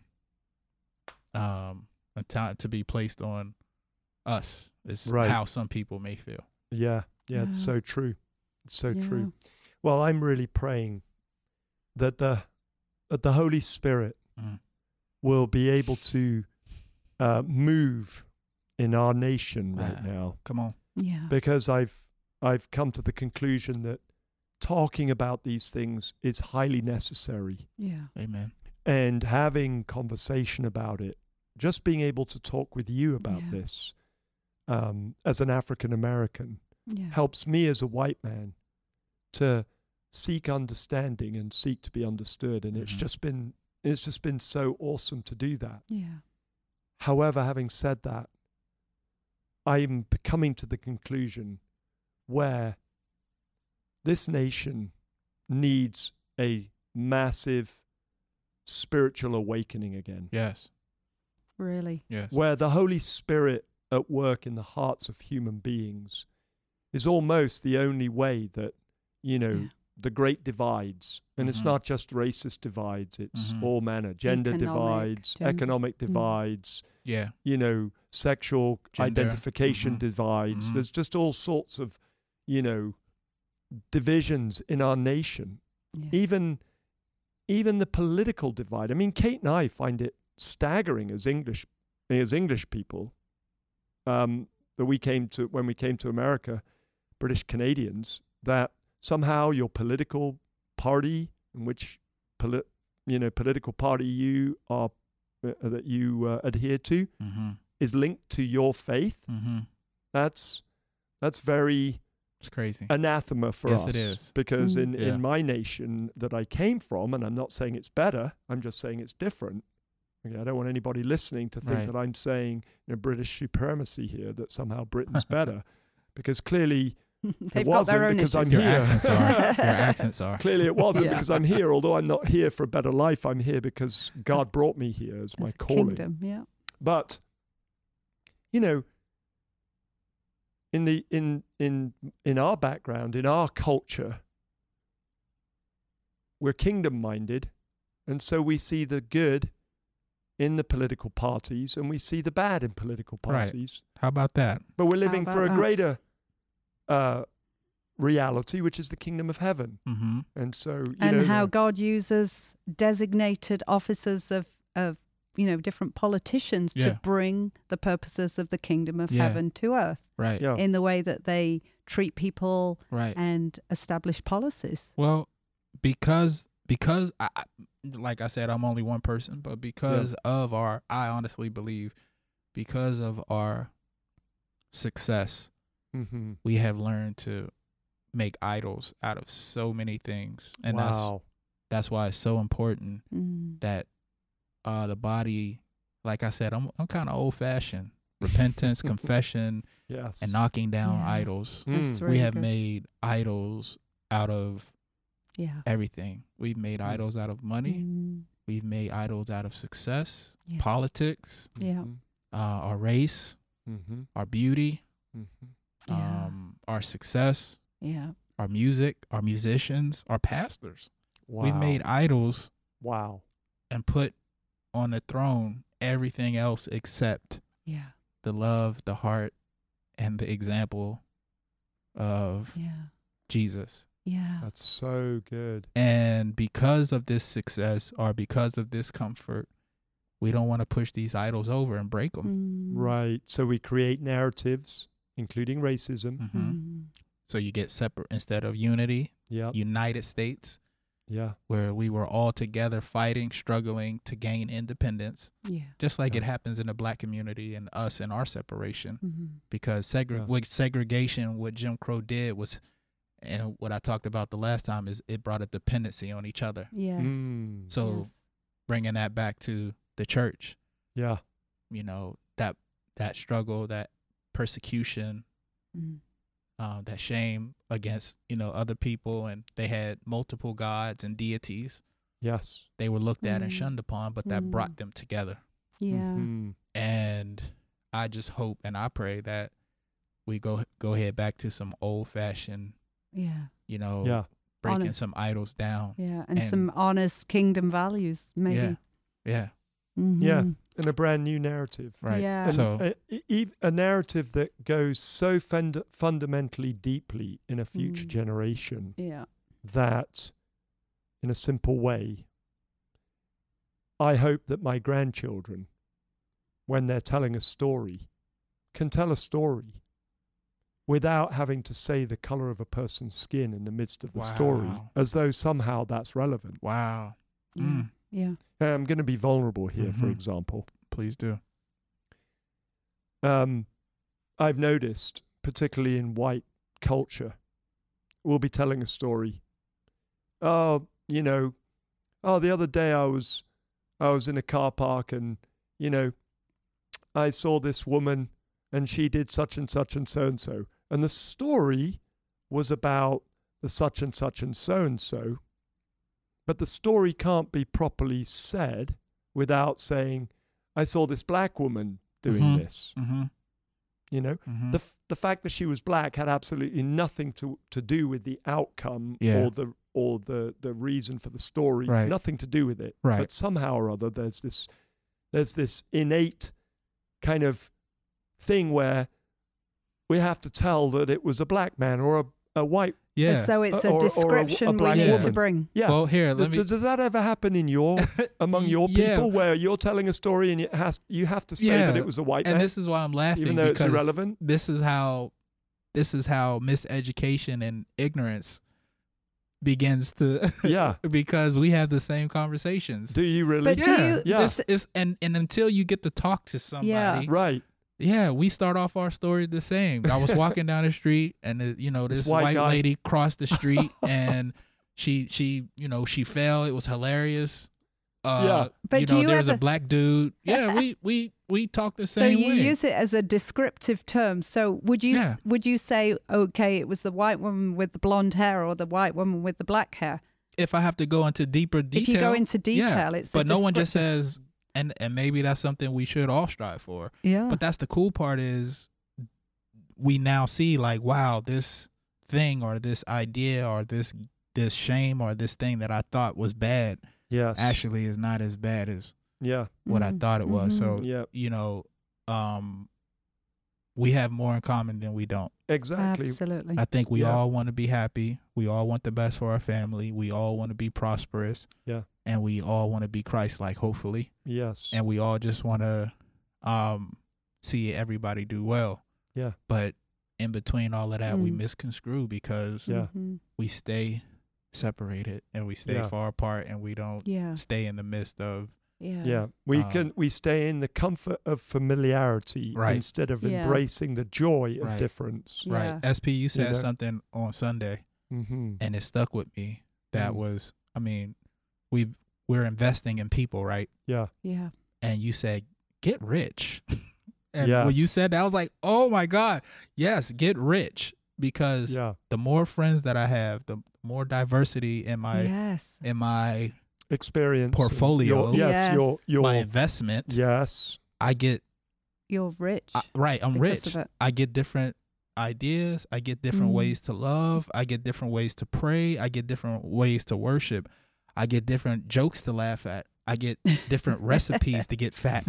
Speaker 3: um a time to be placed on us, is
Speaker 1: Right.
Speaker 3: how some people may feel.
Speaker 1: Yeah. Yeah. It's
Speaker 2: Yeah.
Speaker 1: so true. It's so
Speaker 2: Yeah.
Speaker 1: true. Well, I'm really praying that the that the Holy Spirit
Speaker 3: Mm.
Speaker 1: will be able to uh, move in our nation right
Speaker 3: Ah.
Speaker 1: now,
Speaker 3: Come on.
Speaker 2: Yeah.
Speaker 1: because I've I've come to the conclusion that talking about these things is highly necessary,
Speaker 2: Yeah.
Speaker 3: Amen.
Speaker 1: and having conversation about it, just being able to talk with you about
Speaker 2: Yeah.
Speaker 1: this um, as an African American
Speaker 2: Yeah.
Speaker 1: helps me as a white man to seek understanding and seek to be understood, and it's
Speaker 3: Mhm.
Speaker 1: just been it's just been so awesome to do that.
Speaker 2: Yeah.
Speaker 1: However, having said that, I'm coming to the conclusion where this nation needs a massive spiritual awakening again,
Speaker 3: Yes.
Speaker 2: Really.
Speaker 3: Yes.
Speaker 1: where the Holy Spirit at work in the hearts of human beings is almost the only way that, you know,
Speaker 2: Yeah.
Speaker 1: the great divides, and it's
Speaker 3: Mhm.
Speaker 1: not just racist divides, it's
Speaker 3: Mhm.
Speaker 1: all manner, gender
Speaker 2: Economic,
Speaker 1: divides,
Speaker 2: gender-
Speaker 1: economic
Speaker 2: Mm.
Speaker 1: divides,
Speaker 3: Yeah.
Speaker 1: you know, sexual
Speaker 3: Gender.
Speaker 1: identification
Speaker 3: Mhm.
Speaker 1: divides.
Speaker 3: Mhm.
Speaker 1: There's just all sorts of, you know, divisions in our nation.
Speaker 2: Yeah.
Speaker 1: Even, even the political divide. I mean, Kate and I find it staggering as English, as English people, um, that we came to when we came to America, British Canadians, that somehow your political party, in which, poli- you know, political party you are uh, that you uh, adhere to,
Speaker 3: Mm-hmm.
Speaker 1: is linked to your faith.
Speaker 3: Mm-hmm.
Speaker 1: That's that's very
Speaker 3: It's crazy.
Speaker 1: anathema for
Speaker 3: Yes,
Speaker 1: us.
Speaker 3: it is.
Speaker 1: Because
Speaker 2: Mm.
Speaker 1: in,
Speaker 3: Yeah.
Speaker 1: in my nation that I came from, and I'm not saying it's better, I'm just saying it's different. Okay, I don't want anybody listening to think
Speaker 3: Right.
Speaker 1: that I'm saying, you know, British supremacy here, that somehow Britain's better, because clearly
Speaker 2: They've
Speaker 1: it
Speaker 2: got their
Speaker 1: wasn't
Speaker 2: own
Speaker 1: because I'm
Speaker 2: issues.
Speaker 3: Your
Speaker 1: here.
Speaker 3: accents are. Your accents are.
Speaker 1: Clearly it wasn't
Speaker 2: Yeah.
Speaker 1: because I'm here, although I'm not here for a better life. I'm here because God brought me here as my
Speaker 2: As a
Speaker 1: calling.
Speaker 2: Kingdom. Yeah.
Speaker 1: But you know, in the in in in our background, in our culture, we're kingdom minded, and so we see the good in the political parties and we see the bad in political
Speaker 3: Right.
Speaker 1: parties.
Speaker 3: How about that?
Speaker 1: But we're living
Speaker 2: about
Speaker 1: for a
Speaker 2: that?
Speaker 1: greater uh, reality, which is the kingdom of heaven.
Speaker 3: Mm-hmm.
Speaker 1: And so, you
Speaker 2: And
Speaker 1: know,
Speaker 2: how
Speaker 1: the-
Speaker 2: God uses designated officers of, of you know, different politicians
Speaker 3: Yeah.
Speaker 2: to bring the purposes of the kingdom of
Speaker 3: Yeah.
Speaker 2: heaven to earth
Speaker 3: Right.
Speaker 1: yeah,
Speaker 2: in the way that they treat people
Speaker 3: Right.
Speaker 2: and establish policies.
Speaker 3: Well, because because I, I- like I said, I'm only one person, but because of our, I honestly believe, because of our success,
Speaker 1: hmm
Speaker 3: we have learned to make idols out of so many things, and
Speaker 1: wow.
Speaker 3: that's that's why it's so important
Speaker 2: Mm.
Speaker 3: that uh the body, like I said, I'm I'm kind of old fashioned. Repentance, confession,
Speaker 1: Yes.
Speaker 3: and knocking down
Speaker 2: Yeah.
Speaker 3: idols.
Speaker 1: Mm.
Speaker 2: That's
Speaker 3: We
Speaker 2: really
Speaker 3: have
Speaker 2: good.
Speaker 3: made idols out of
Speaker 2: Yeah.
Speaker 3: everything. We've made
Speaker 1: Mm.
Speaker 3: idols out of money.
Speaker 2: Mm.
Speaker 3: We've made idols out of success,
Speaker 2: Yeah.
Speaker 3: politics,
Speaker 2: Yeah.
Speaker 1: Mhm.
Speaker 3: uh, our race,
Speaker 1: Mm-hmm.
Speaker 3: our beauty,
Speaker 1: Mm-hmm.
Speaker 2: Yeah.
Speaker 3: um, our success,
Speaker 2: Yeah.
Speaker 3: our music, our musicians, our pastors.
Speaker 1: Wow.
Speaker 3: We've made idols
Speaker 1: Wow.
Speaker 3: and put on the throne everything else except
Speaker 2: Yeah.
Speaker 3: the love, the heart, and the example of
Speaker 2: Yeah.
Speaker 3: Jesus.
Speaker 2: Yeah.
Speaker 1: That's so good.
Speaker 3: And because of this success or because of this comfort, we don't want to push these idols over and break them.
Speaker 2: Mm.
Speaker 1: Right. So we create narratives, including racism.
Speaker 3: hmm
Speaker 2: Mm.
Speaker 3: So you get separate instead of unity,
Speaker 1: Yeah.
Speaker 3: United States,
Speaker 1: Yeah.
Speaker 3: where we were all together fighting, struggling to gain independence,
Speaker 2: Yeah.
Speaker 3: just like it
Speaker 1: Yeah.
Speaker 3: happens in the black community and us and our separation.
Speaker 2: Mm-hmm.
Speaker 3: Because segre-
Speaker 1: Yeah.
Speaker 3: what segregation, what Jim Crow did was, and what I talked about the last time, is it brought a dependency on each other.
Speaker 2: Yes.
Speaker 1: Mm.
Speaker 3: So
Speaker 2: Yes.
Speaker 3: bringing that back to the church,
Speaker 1: Yeah.
Speaker 3: you know, that that struggle, that persecution,
Speaker 2: Mm.
Speaker 3: uh, that shame against, you know, other people, and they had multiple gods and deities.
Speaker 1: Yes.
Speaker 3: They were looked at and
Speaker 2: Mm.
Speaker 3: shunned upon, but that
Speaker 2: Mm.
Speaker 3: brought them together.
Speaker 2: Yeah.
Speaker 1: Mhm.
Speaker 3: And I just hope and I pray that we go go ahead back to some old fashioned,
Speaker 2: Yeah.
Speaker 3: you know,
Speaker 1: Yeah.
Speaker 3: breaking
Speaker 2: Honor.
Speaker 3: some idols down.
Speaker 2: Yeah. And,
Speaker 3: And-
Speaker 2: some honest kingdom values, maybe.
Speaker 3: Yeah. Yeah.
Speaker 2: Mhm.
Speaker 1: Yeah. And a brand new narrative.
Speaker 3: Right.
Speaker 2: Yeah.
Speaker 1: And
Speaker 3: So
Speaker 1: a, e- ev- a narrative that goes so fund- fundamentally deeply in a future
Speaker 2: Mm.
Speaker 1: generation
Speaker 2: Yeah.
Speaker 1: that, in a simple way, I hope that my grandchildren, when they're telling a story, can tell a story without having to say the color of a person's skin in the midst of the story,
Speaker 3: Wow.
Speaker 1: as though somehow that's relevant.
Speaker 3: wow.
Speaker 2: Yeah.
Speaker 3: Mm.
Speaker 2: Yeah.
Speaker 1: I'm going to be vulnerable here, for
Speaker 3: Mhm.
Speaker 1: example.
Speaker 3: Please do.
Speaker 1: Um, I've noticed, particularly in white culture, we'll be telling a story. Oh, you know, oh, the other day I was, I was in a car park and, you know, I saw this woman and she did such and such and so and so. And the story was about the such and such and so and so. But the story can't be properly said without saying, I saw this black woman doing
Speaker 3: Mhm.
Speaker 1: this.
Speaker 3: Mm-hmm.
Speaker 1: You know,
Speaker 3: Mm-hmm.
Speaker 1: the f- the fact that she was black had absolutely nothing to, to do with the outcome
Speaker 3: Yeah.
Speaker 1: or the or the, the reason for the story.
Speaker 3: Right.
Speaker 1: Nothing to do with it.
Speaker 3: Right.
Speaker 1: But somehow or other, there's this there's this innate kind of thing where we have to tell that it was a black man or a, a white.
Speaker 3: yeah.
Speaker 2: As though it's
Speaker 1: Or-
Speaker 2: a
Speaker 1: or a- a
Speaker 2: description
Speaker 1: black
Speaker 2: we need to
Speaker 3: woman.
Speaker 2: bring.
Speaker 1: Yeah.
Speaker 3: Well, here, let
Speaker 1: does,
Speaker 3: me.
Speaker 1: does that ever happen in your among your
Speaker 3: Yeah.
Speaker 1: people where you're telling a story and it has you have to say
Speaker 3: Yeah.
Speaker 1: that it was a white
Speaker 3: And
Speaker 1: man,
Speaker 3: this is why I'm laughing,
Speaker 1: even though it's
Speaker 3: because
Speaker 1: irrelevant?
Speaker 3: this is how this is how miseducation and ignorance begins to
Speaker 1: Yeah.
Speaker 3: because we have the same conversations.
Speaker 1: Do you really?
Speaker 2: But do
Speaker 3: yeah,
Speaker 2: you-
Speaker 1: Yeah.
Speaker 3: This is and and until you get to talk to somebody,
Speaker 1: Right.
Speaker 3: yeah, we start off our story the same. I was walking down the street, and the, you know
Speaker 1: This
Speaker 3: this,
Speaker 1: white
Speaker 3: white,
Speaker 1: guy.
Speaker 3: lady crossed the street, and she she you know she fell. It was hilarious. Uh,
Speaker 1: Yeah.
Speaker 2: But
Speaker 3: you
Speaker 2: do
Speaker 3: know
Speaker 2: you
Speaker 3: there was a
Speaker 2: ever-
Speaker 3: black dude. Yeah, we we we talk the
Speaker 2: So
Speaker 3: same
Speaker 2: you
Speaker 3: way.
Speaker 2: use it as a descriptive term. So would you
Speaker 3: Yeah.
Speaker 2: s would you say, okay, it was the white woman with the blonde hair or the white woman with the black hair?
Speaker 3: if I have to go into deeper detail,
Speaker 2: If you go into
Speaker 3: yeah,
Speaker 2: detail, it's a
Speaker 3: but no one just
Speaker 2: descriptive-
Speaker 3: says, and and maybe that's something we should all strive for.
Speaker 2: Yeah.
Speaker 3: But that's the cool part is we now see like, wow, this thing or this idea or this this shame or this thing that I thought was bad
Speaker 1: Yes.
Speaker 3: actually is not as bad as
Speaker 1: Yeah.
Speaker 3: what I
Speaker 2: Mhm.
Speaker 3: thought it was.
Speaker 2: Mhm.
Speaker 3: So
Speaker 1: Yeah.
Speaker 3: you know, um, we have more in common than we don't.
Speaker 1: Exactly.
Speaker 2: Absolutely.
Speaker 3: I think we
Speaker 1: Yeah.
Speaker 3: all want to be happy. We all want the best for our family. We all want to be prosperous.
Speaker 1: Yeah.
Speaker 3: And we all want to be Christ-like, hopefully.
Speaker 1: Yes.
Speaker 3: And we all just want to um, see everybody do well.
Speaker 1: Yeah.
Speaker 3: But in between all of that, we
Speaker 2: Mm.
Speaker 3: misconstrue because
Speaker 1: Yeah.
Speaker 2: Mhm.
Speaker 3: we stay separated and we stay
Speaker 1: Yeah.
Speaker 3: far apart and we don't
Speaker 2: Yeah.
Speaker 3: stay in the midst of
Speaker 2: Yeah.
Speaker 1: Yeah, we
Speaker 3: Um,
Speaker 1: can we stay in the comfort of familiarity
Speaker 3: Right.
Speaker 1: instead of
Speaker 2: Yeah.
Speaker 1: embracing the joy of
Speaker 3: Right.
Speaker 1: difference.
Speaker 2: Yeah.
Speaker 3: Right. S P, you said
Speaker 1: know?
Speaker 3: something on Sunday,
Speaker 1: Mm-hmm.
Speaker 3: and it stuck with me. That
Speaker 1: Mm.
Speaker 3: was, I mean, we we're investing in people, right?
Speaker 1: Yeah,
Speaker 2: Yeah.
Speaker 3: And you said, get rich. And when you
Speaker 1: Yes.
Speaker 3: said that, I was like, oh my God, yes, get rich. Because
Speaker 1: yeah.
Speaker 3: the more friends that I have, the more diversity in my
Speaker 2: yes.
Speaker 3: in my
Speaker 1: Experience, and
Speaker 3: Portfolio.
Speaker 1: Your, yes,
Speaker 2: Yes.
Speaker 1: your your
Speaker 3: my investment,
Speaker 1: yes.
Speaker 3: I get
Speaker 2: You're rich.
Speaker 3: I, right. I'm
Speaker 2: because
Speaker 3: rich.
Speaker 2: of it.
Speaker 3: I get different ideas. I get different
Speaker 2: Mm.
Speaker 3: ways to love. I get different ways to pray. I get different ways to worship. I get different jokes to laugh at. I get different recipes to get fat.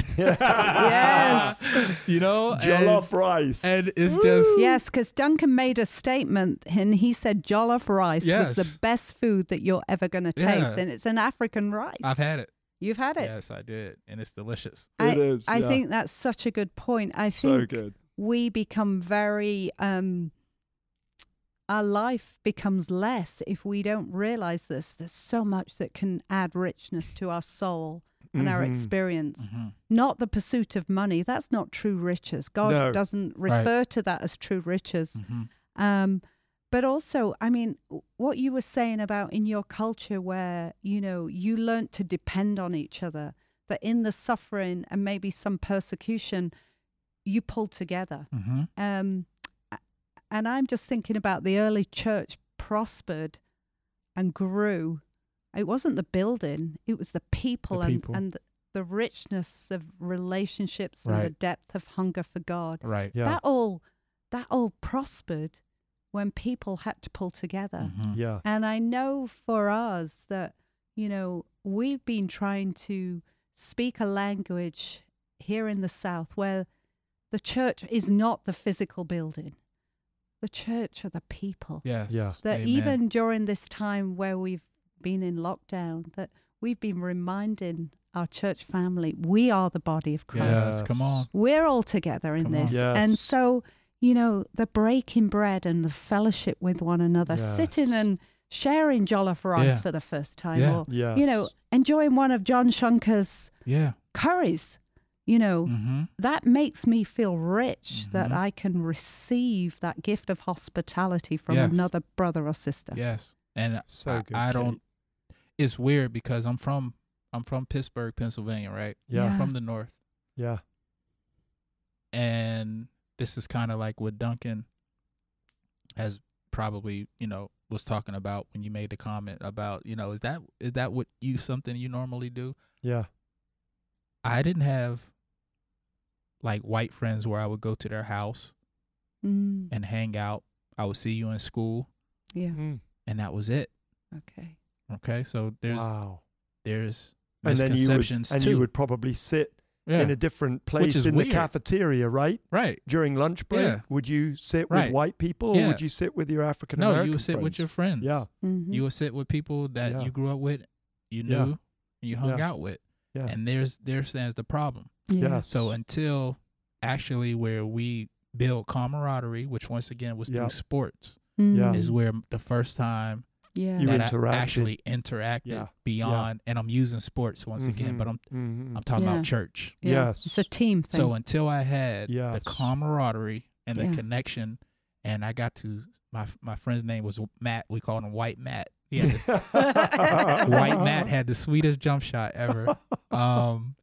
Speaker 2: Yes.
Speaker 3: You know,
Speaker 1: Jollof rice.
Speaker 3: and, and it's just
Speaker 2: Yes, because Duncan made a statement and he said jollof rice
Speaker 3: Yes.
Speaker 2: was the best food that you're ever going to
Speaker 3: Yeah.
Speaker 2: taste. And it's an African rice.
Speaker 3: I've had it.
Speaker 2: You've had it.
Speaker 3: Yes, I did, and it's delicious.
Speaker 2: I,
Speaker 1: It is,
Speaker 2: I
Speaker 1: yeah.
Speaker 2: think that's such a good point. I
Speaker 1: so
Speaker 2: think
Speaker 1: good.
Speaker 2: we become very, um, our life becomes less if we don't realize this. There's so much that can add richness to our soul and our
Speaker 1: Mhm.
Speaker 2: experience.
Speaker 3: Mhm.
Speaker 2: Not the pursuit of money. That's not true riches. God
Speaker 1: No.
Speaker 2: doesn't refer to that as true riches.
Speaker 3: Mhm.
Speaker 2: Um, but also, I mean, w- what you were saying about in your culture where, you know, you learnt to depend on each other, that in the suffering and maybe some persecution, you pulled together.
Speaker 3: Mhm.
Speaker 2: Um, a- and I'm just thinking about the early church prospered and grew. It wasn't the building, it was the people,
Speaker 3: The
Speaker 2: and,
Speaker 3: people.
Speaker 2: and the, the richness of relationships and the
Speaker 3: Right.
Speaker 2: depth of hunger for God.
Speaker 3: Right.
Speaker 1: Yeah.
Speaker 2: That all that all prospered when people had to pull together.
Speaker 3: Mhm.
Speaker 1: Yeah.
Speaker 2: And I know for us that, you know, we've been trying to speak a language here in the South where the church is not the physical building. The church are the people.
Speaker 3: Yes.
Speaker 1: Yeah.
Speaker 2: That
Speaker 3: Amen.
Speaker 2: even during this time where we've been in lockdown, that we've been reminding our church family, we are the body of Christ.
Speaker 3: Yes. Come on.
Speaker 2: We're all together in
Speaker 3: Come on.
Speaker 2: this.
Speaker 1: Yes.
Speaker 2: And so, you know, the breaking bread and the fellowship with one another, sitting
Speaker 1: Yes.
Speaker 2: and sharing jollof rice
Speaker 3: Yeah.
Speaker 2: for the first time,
Speaker 3: Yeah.
Speaker 2: or,
Speaker 1: Yes.
Speaker 2: you know, enjoying one of John Shunker's
Speaker 3: Yeah.
Speaker 2: curries, you know,
Speaker 3: Mm-hmm.
Speaker 2: that makes me feel rich that
Speaker 3: Mhm.
Speaker 2: I can receive that gift of hospitality from
Speaker 3: Yes.
Speaker 2: another brother or sister.
Speaker 3: Yes. And
Speaker 1: So
Speaker 3: I,
Speaker 1: good,
Speaker 3: I don't.
Speaker 1: Kate.
Speaker 3: It's weird because I'm from I'm from Pittsburgh, Pennsylvania, right?
Speaker 1: Yeah.
Speaker 2: Yeah.
Speaker 3: From the north,
Speaker 1: Yeah.
Speaker 3: and this is kind of like what Duncan has probably, you know, was talking about when you made the comment about, you know, is that is that what you something you normally do?
Speaker 1: Yeah.
Speaker 3: I didn't have like white friends where I would go to their house
Speaker 2: Mm,
Speaker 3: and hang out. I would see you in school,
Speaker 2: yeah.
Speaker 1: Mm.
Speaker 3: and that was it.
Speaker 2: Okay.
Speaker 3: Okay, so there's
Speaker 1: Wow.
Speaker 3: there's
Speaker 1: And then you would,
Speaker 3: misconceptions
Speaker 1: and
Speaker 3: too.
Speaker 1: you would probably sit
Speaker 3: yeah,
Speaker 1: in a different place
Speaker 3: is
Speaker 1: in
Speaker 3: weird.
Speaker 1: the cafeteria, right?
Speaker 3: right.
Speaker 1: During lunch break,
Speaker 3: Yeah.
Speaker 1: would you sit
Speaker 3: Right.
Speaker 1: with white people, or
Speaker 3: Yeah.
Speaker 1: would you sit with your African American
Speaker 3: No, you would sit with your friends.
Speaker 1: Yeah.
Speaker 2: Mhm.
Speaker 3: You would sit with people that
Speaker 1: Yeah.
Speaker 3: you grew up with, you knew,
Speaker 1: Yeah.
Speaker 3: and you hung
Speaker 1: Yeah.
Speaker 3: out with.
Speaker 1: Yeah.
Speaker 3: And there's there stands the problem.
Speaker 2: Yeah.
Speaker 1: Yes.
Speaker 3: So until actually where we build camaraderie, which once again was
Speaker 1: Yeah.
Speaker 3: through sports,
Speaker 1: Yeah.
Speaker 2: Mm,
Speaker 3: is where the first time
Speaker 2: yeah.
Speaker 1: You
Speaker 3: that I
Speaker 1: interacted.
Speaker 3: actually interacted
Speaker 1: Yeah.
Speaker 3: beyond, and I'm using sports once again,
Speaker 1: Mhm.
Speaker 3: but I'm
Speaker 1: Mhm.
Speaker 3: I'm talking
Speaker 2: Yeah.
Speaker 3: about church.
Speaker 2: Yeah.
Speaker 1: Yes.
Speaker 2: It's a team thing.
Speaker 3: So until I had
Speaker 1: Yes.
Speaker 3: the camaraderie and the
Speaker 2: Yeah.
Speaker 3: connection, and I got to my my friend's name was Matt. We called him White Matt. He had the, White Matt had the sweetest jump shot ever. Um,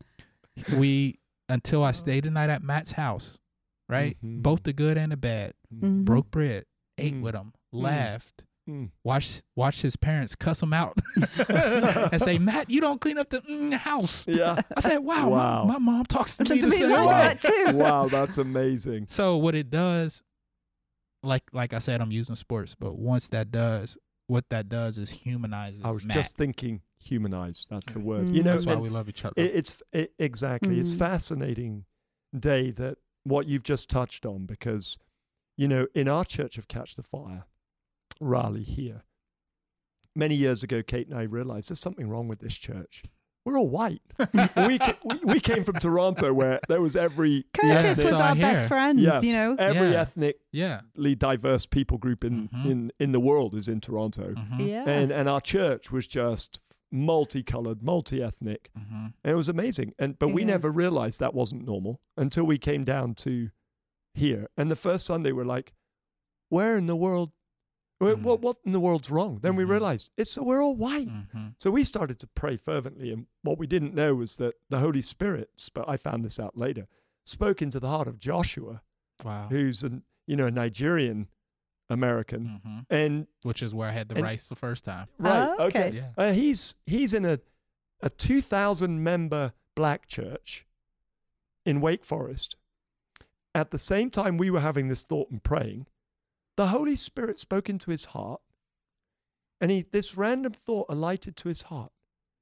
Speaker 3: we until I stayed the night at Matt's house, right?
Speaker 1: Mhm.
Speaker 3: Both the good and the bad.
Speaker 2: Mhm.
Speaker 3: Broke bread, ate
Speaker 1: Mm.
Speaker 3: with him, laughed,
Speaker 1: Mm.
Speaker 3: watched watched his parents cuss him out, and say, "Matt, you don't clean up the mm, house."
Speaker 1: Yeah.
Speaker 3: I said, "Wow,
Speaker 1: Wow.
Speaker 3: My, my mom talks to
Speaker 2: To
Speaker 3: me the
Speaker 2: me
Speaker 3: same
Speaker 2: like
Speaker 3: way."
Speaker 2: that too.
Speaker 1: Wow, that's amazing.
Speaker 3: So what it does, like like I said, I'm using sports, but once that does, what that does is humanizes
Speaker 1: I was
Speaker 3: Matt.
Speaker 1: just thinking humanized. That's the word.
Speaker 2: Mm.
Speaker 1: You know,
Speaker 3: That's why
Speaker 1: and
Speaker 3: we love each other.
Speaker 1: it, it's it, exactly. It's
Speaker 2: Mm.
Speaker 1: fascinating, Day, that what you've just touched on, because, you know, in our Church of Catch the Fire, Raleigh here, many years ago, Kate and I realized there's something wrong with this church. We're all white. we, ca- we we came from Toronto, where there was every
Speaker 2: Curtis
Speaker 3: that's
Speaker 2: was
Speaker 3: all I
Speaker 2: our best
Speaker 3: hear.
Speaker 2: friend,
Speaker 1: yes,
Speaker 2: you know.
Speaker 1: every
Speaker 3: Yeah.
Speaker 1: ethnically
Speaker 3: yeah.
Speaker 1: diverse people group in,
Speaker 3: Mhm.
Speaker 1: in in the world is in Toronto.
Speaker 3: Mhm.
Speaker 2: Yeah.
Speaker 1: And and our church was just multicolored, multi-ethnic.
Speaker 3: Mm-hmm.
Speaker 1: And it was amazing. And but we
Speaker 2: Yeah.
Speaker 1: never realized that wasn't normal until we came down to here. And the first Sunday we're like, where in the world, wh-
Speaker 3: Mm.
Speaker 1: what what in the world's wrong? Then we
Speaker 3: Mhm.
Speaker 1: realized it's that we're all white.
Speaker 3: Mm-hmm.
Speaker 1: So we started to pray fervently. And what we didn't know was that the Holy Spirit, sp- I found this out later, spoke into the heart of Joshua,
Speaker 3: Wow.
Speaker 1: who's an, you know, a Nigerian American.
Speaker 3: Mm-hmm.
Speaker 1: And
Speaker 3: Which is where I had the
Speaker 1: And-
Speaker 3: rice the first time.
Speaker 1: right,
Speaker 2: Oh,
Speaker 1: okay.
Speaker 2: okay.
Speaker 3: Yeah.
Speaker 1: Uh, he's he's in a a two thousand member black church in Wake Forest. At the same time we were having this thought and praying, the Holy Spirit spoke into his heart, and he this random thought alighted to his heart.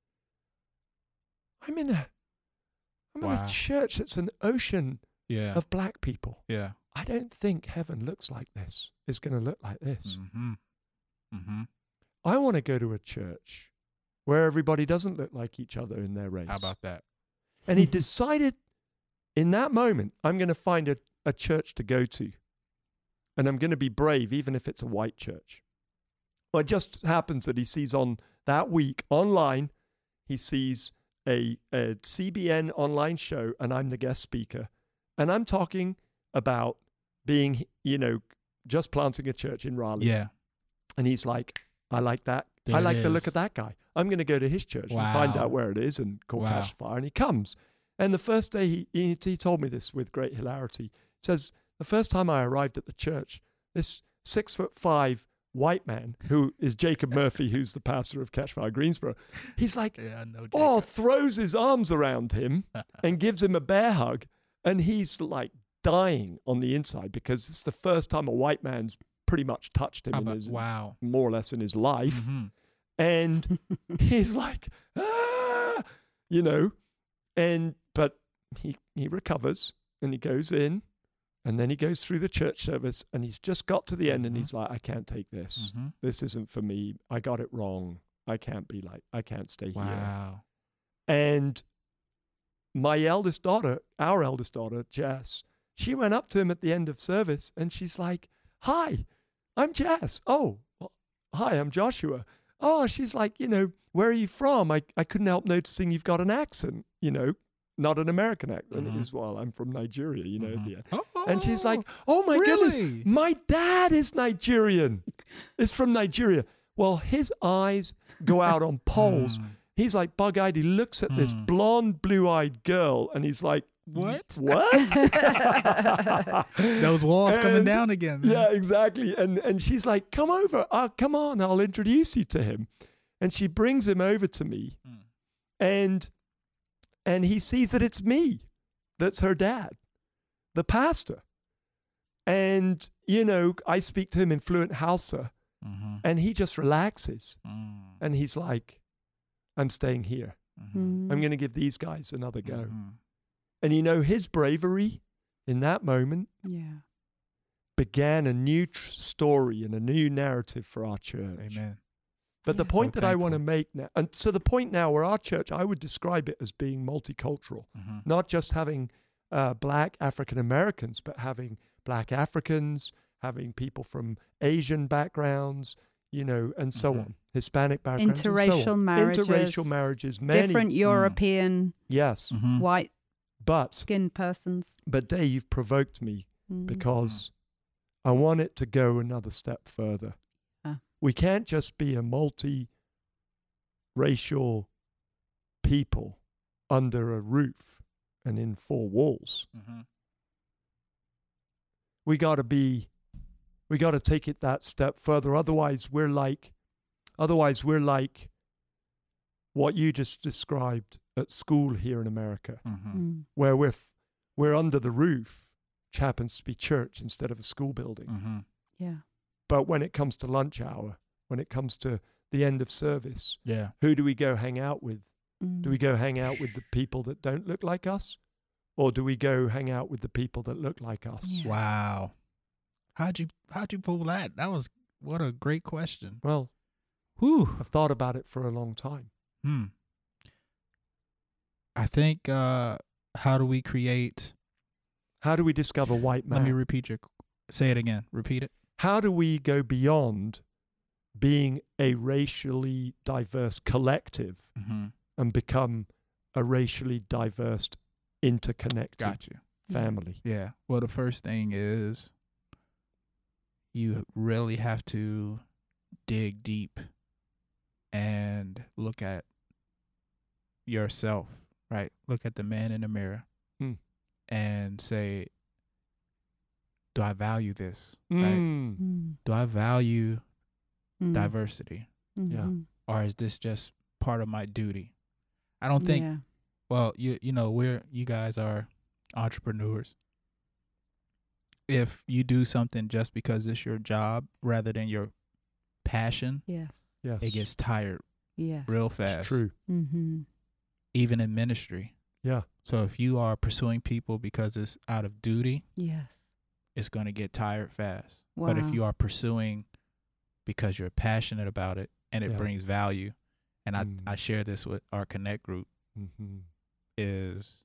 Speaker 1: I'm in a I'm in
Speaker 3: Wow.
Speaker 1: a church that's an ocean
Speaker 3: Yeah.
Speaker 1: of black people.
Speaker 3: yeah.
Speaker 1: I don't think heaven looks like this. It's going to look like this.
Speaker 3: Mm-hmm. Mm-hmm.
Speaker 1: I want to go to a church where everybody doesn't look like each other in their race.
Speaker 3: How about that?
Speaker 1: And he decided in that moment, I'm going to find a, a church to go to. And I'm going to be brave, even if it's a white church. Well, it just happens that he sees on that week online, he sees a, a C B N online show, and I'm the guest speaker. And I'm talking about being, you know, just planting a church in Raleigh.
Speaker 3: Yeah.
Speaker 1: And he's like, I like that.
Speaker 3: There
Speaker 1: I
Speaker 3: it
Speaker 1: like the look
Speaker 3: is.
Speaker 1: of that guy. I'm going to go to his church. And he finds
Speaker 3: Wow.
Speaker 1: out where it is and call
Speaker 3: Wow.
Speaker 1: Cash Fire. And he comes. And the first day, he, he, he told me this with great hilarity. He says, the first time I arrived at the church, this six foot five white man, who is Jacob Murphy, who's the pastor of Cash Fire Greensboro, he's like,
Speaker 3: Yeah, I know.
Speaker 1: oh, throws his arms around him and gives him a bear hug. And he's like dying on the inside because it's the first time a white man's pretty much touched him
Speaker 3: How
Speaker 1: in
Speaker 3: about-
Speaker 1: his,
Speaker 3: wow.
Speaker 1: more or less in his life.
Speaker 3: Mm-hmm.
Speaker 1: And he's like, ah, you know, and but he he recovers and he goes in, and then he goes through the church service, and he's just got to the end, and
Speaker 3: Mhm.
Speaker 1: he's like, I can't take this.
Speaker 3: Mm-hmm.
Speaker 1: This isn't for me. I got it wrong. I can't be like, I can't stay here.
Speaker 3: Wow.
Speaker 1: And my eldest daughter, our eldest daughter, Jess, she went up to him at the end of service, and she's like, hi, I'm Jess. Oh, well, hi, I'm Joshua. Oh, she's like, you know, where are you from? I, I couldn't help noticing you've got an accent, you know, not an American accent.
Speaker 3: Mhm.
Speaker 1: As well, I'm from Nigeria, you know.
Speaker 3: Mhm.
Speaker 1: The,
Speaker 3: Oh,
Speaker 1: and she's like, oh my goodness,
Speaker 3: really?
Speaker 1: my dad is Nigerian. Is from Nigeria. Well, his eyes go out on poles.
Speaker 3: Mm.
Speaker 1: He's like bug-eyed. He looks at this
Speaker 3: Mm.
Speaker 1: blonde, blue-eyed girl, and he's like,
Speaker 3: What?
Speaker 1: What?
Speaker 3: Those walls coming
Speaker 1: And-
Speaker 3: down again. Man.
Speaker 1: Yeah, exactly. And and she's like, come over. Oh, come on, I'll introduce you to him. And she brings him over to me,
Speaker 3: Mm.
Speaker 1: and and he sees that it's me, that's her dad, the pastor. And you know, I speak to him in fluent Hausa,
Speaker 3: Mm-hmm.
Speaker 1: and he just relaxes,
Speaker 3: Mm.
Speaker 1: and he's like, I'm staying here.
Speaker 3: Mm-hmm.
Speaker 1: I'm going to give these guys another go.
Speaker 3: Mhm.
Speaker 1: And you know, his bravery in that moment
Speaker 2: Yeah.
Speaker 1: began a new tr- story and a new narrative for our church.
Speaker 3: Amen.
Speaker 1: But the
Speaker 2: Yeah.
Speaker 1: point
Speaker 3: So
Speaker 1: that I want to
Speaker 3: thankful.
Speaker 1: make now, and so the point now where our church, I would describe it as being multicultural,
Speaker 3: Mm-hmm.
Speaker 1: not just having uh, black African Americans, but having black Africans, having people from Asian backgrounds, you know, and so
Speaker 3: Mhm.
Speaker 1: on, Hispanic backgrounds, and so
Speaker 2: Interracial
Speaker 1: on.
Speaker 2: marriages,
Speaker 1: interracial marriages, many,
Speaker 2: Different European
Speaker 1: yes,
Speaker 3: Mm-hmm.
Speaker 2: white
Speaker 1: but
Speaker 2: skinned persons.
Speaker 1: but Dave, you've provoked me
Speaker 2: Mm.
Speaker 1: because I want it to go another step further.
Speaker 2: Ah.
Speaker 1: We can't just be a multi-racial people under a roof and in four walls.
Speaker 3: Mm-hmm.
Speaker 1: We got to be, we got to take it that step further. Otherwise, we're like, otherwise we're like what you just described at school here in America,
Speaker 3: Mm-hmm.
Speaker 2: Mm.
Speaker 1: where we're f- we're under the roof, which happens to be church instead of a school building.
Speaker 3: Mm-hmm.
Speaker 2: Yeah.
Speaker 1: But when it comes to lunch hour, when it comes to the end of service,
Speaker 3: Yeah.
Speaker 1: who do we go hang out with?
Speaker 2: Mm.
Speaker 1: Do we go hang out with the people that don't look like us? Or do we go hang out with the people that look like us?
Speaker 2: Yeah.
Speaker 3: Wow. How'd you how'd you pull that? That was what a great question.
Speaker 1: Well,
Speaker 3: Whew.
Speaker 1: I've thought about it for a long time.
Speaker 3: Hmm. I think uh how do we create
Speaker 1: How do we discover white man?
Speaker 3: let me repeat your say it again. Repeat it.
Speaker 1: How do we go beyond being a racially diverse collective
Speaker 3: Mm-hmm.
Speaker 1: and become a racially diverse, interconnected
Speaker 3: Got you.
Speaker 1: family.
Speaker 3: Yeah. Well, the first thing is you really have to dig deep and look at yourself, right? Look at the man in the mirror
Speaker 1: Mm.
Speaker 3: and say, do I value this? Right?
Speaker 1: Mm.
Speaker 2: Mm.
Speaker 3: Do I value
Speaker 2: Mm.
Speaker 3: diversity?
Speaker 1: Yeah.
Speaker 2: Mhm.
Speaker 3: Or is this just part of my duty? I don't think,
Speaker 2: Yeah.
Speaker 3: well, you you know, we're you guys are entrepreneurs. If you do something just because it's your job rather than your passion,
Speaker 2: Yes.
Speaker 1: Yes.
Speaker 3: it gets tired
Speaker 2: Yes.
Speaker 3: real fast.
Speaker 1: It's true.
Speaker 2: Mm-hmm.
Speaker 3: Even in ministry.
Speaker 1: Yeah.
Speaker 3: So if you are pursuing people because it's out of duty,
Speaker 2: Yes.
Speaker 3: it's going to get tired fast.
Speaker 2: Wow.
Speaker 3: But if you are pursuing because you're passionate about it and it
Speaker 1: Yeah.
Speaker 3: brings value, and I,
Speaker 1: Mm.
Speaker 3: I share this with our Connect group,
Speaker 1: Mm-hmm.
Speaker 3: is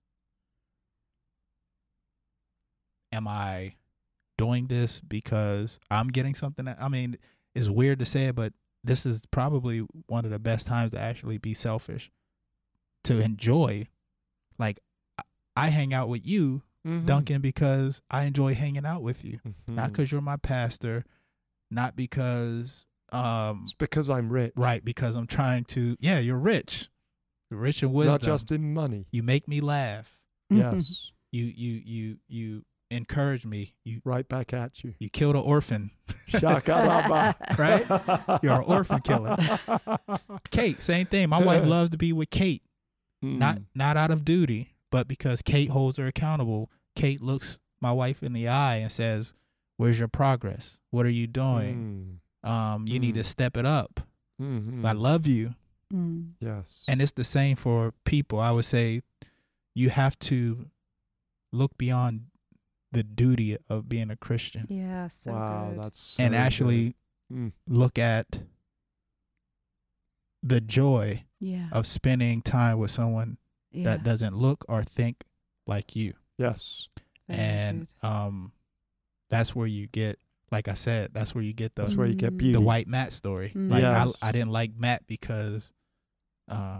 Speaker 3: am I doing this because I'm getting something that, I mean, it's weird to say it, but this is probably one of the best times to actually be selfish, to enjoy. Like, I- I hang out with you,
Speaker 1: Mm-hmm.
Speaker 3: Duncan, because I enjoy hanging out with you.
Speaker 1: Mm-hmm.
Speaker 3: Not because you're my pastor, not because, um,
Speaker 1: It's because I'm rich.
Speaker 3: right, because I'm trying to, yeah, you're rich. You're rich in wisdom.
Speaker 1: Not just in money.
Speaker 3: You make me laugh.
Speaker 1: Yes.
Speaker 3: You, you, you, you encourage me. You,
Speaker 1: Right back at you.
Speaker 3: you killed an orphan.
Speaker 1: Shakalaba.
Speaker 3: Right? You're an orphan killer. Kate, same thing. My wife loves to be with Kate,
Speaker 1: Mm.
Speaker 3: not not out of duty, but because Kate holds her accountable. Kate looks my wife in the eye and says, "Where's your progress? What are you doing?
Speaker 1: Mm.
Speaker 3: Um, you need
Speaker 1: Mm.
Speaker 3: to step it up.
Speaker 1: Mhm.
Speaker 3: I love you."
Speaker 2: Mm.
Speaker 1: Yes.
Speaker 3: And it's the same for people. I would say you have to look beyond the duty of being a Christian
Speaker 2: Yeah. So
Speaker 1: wow,
Speaker 2: good.
Speaker 1: that's so
Speaker 3: and
Speaker 1: good.
Speaker 3: actually
Speaker 1: Mm.
Speaker 3: look at the joy
Speaker 2: Yeah.
Speaker 3: of spending time with someone
Speaker 2: yeah.
Speaker 3: that doesn't look or think like you.
Speaker 1: Yes.
Speaker 2: Very
Speaker 3: And
Speaker 2: good.
Speaker 3: um that's where you get, like I said, that's where you get
Speaker 1: That's
Speaker 3: the
Speaker 1: where you get
Speaker 2: Mm.
Speaker 1: beauty.
Speaker 3: the white Matt story.
Speaker 2: Mm.
Speaker 3: Like
Speaker 1: Yes.
Speaker 3: I I didn't like Matt because uh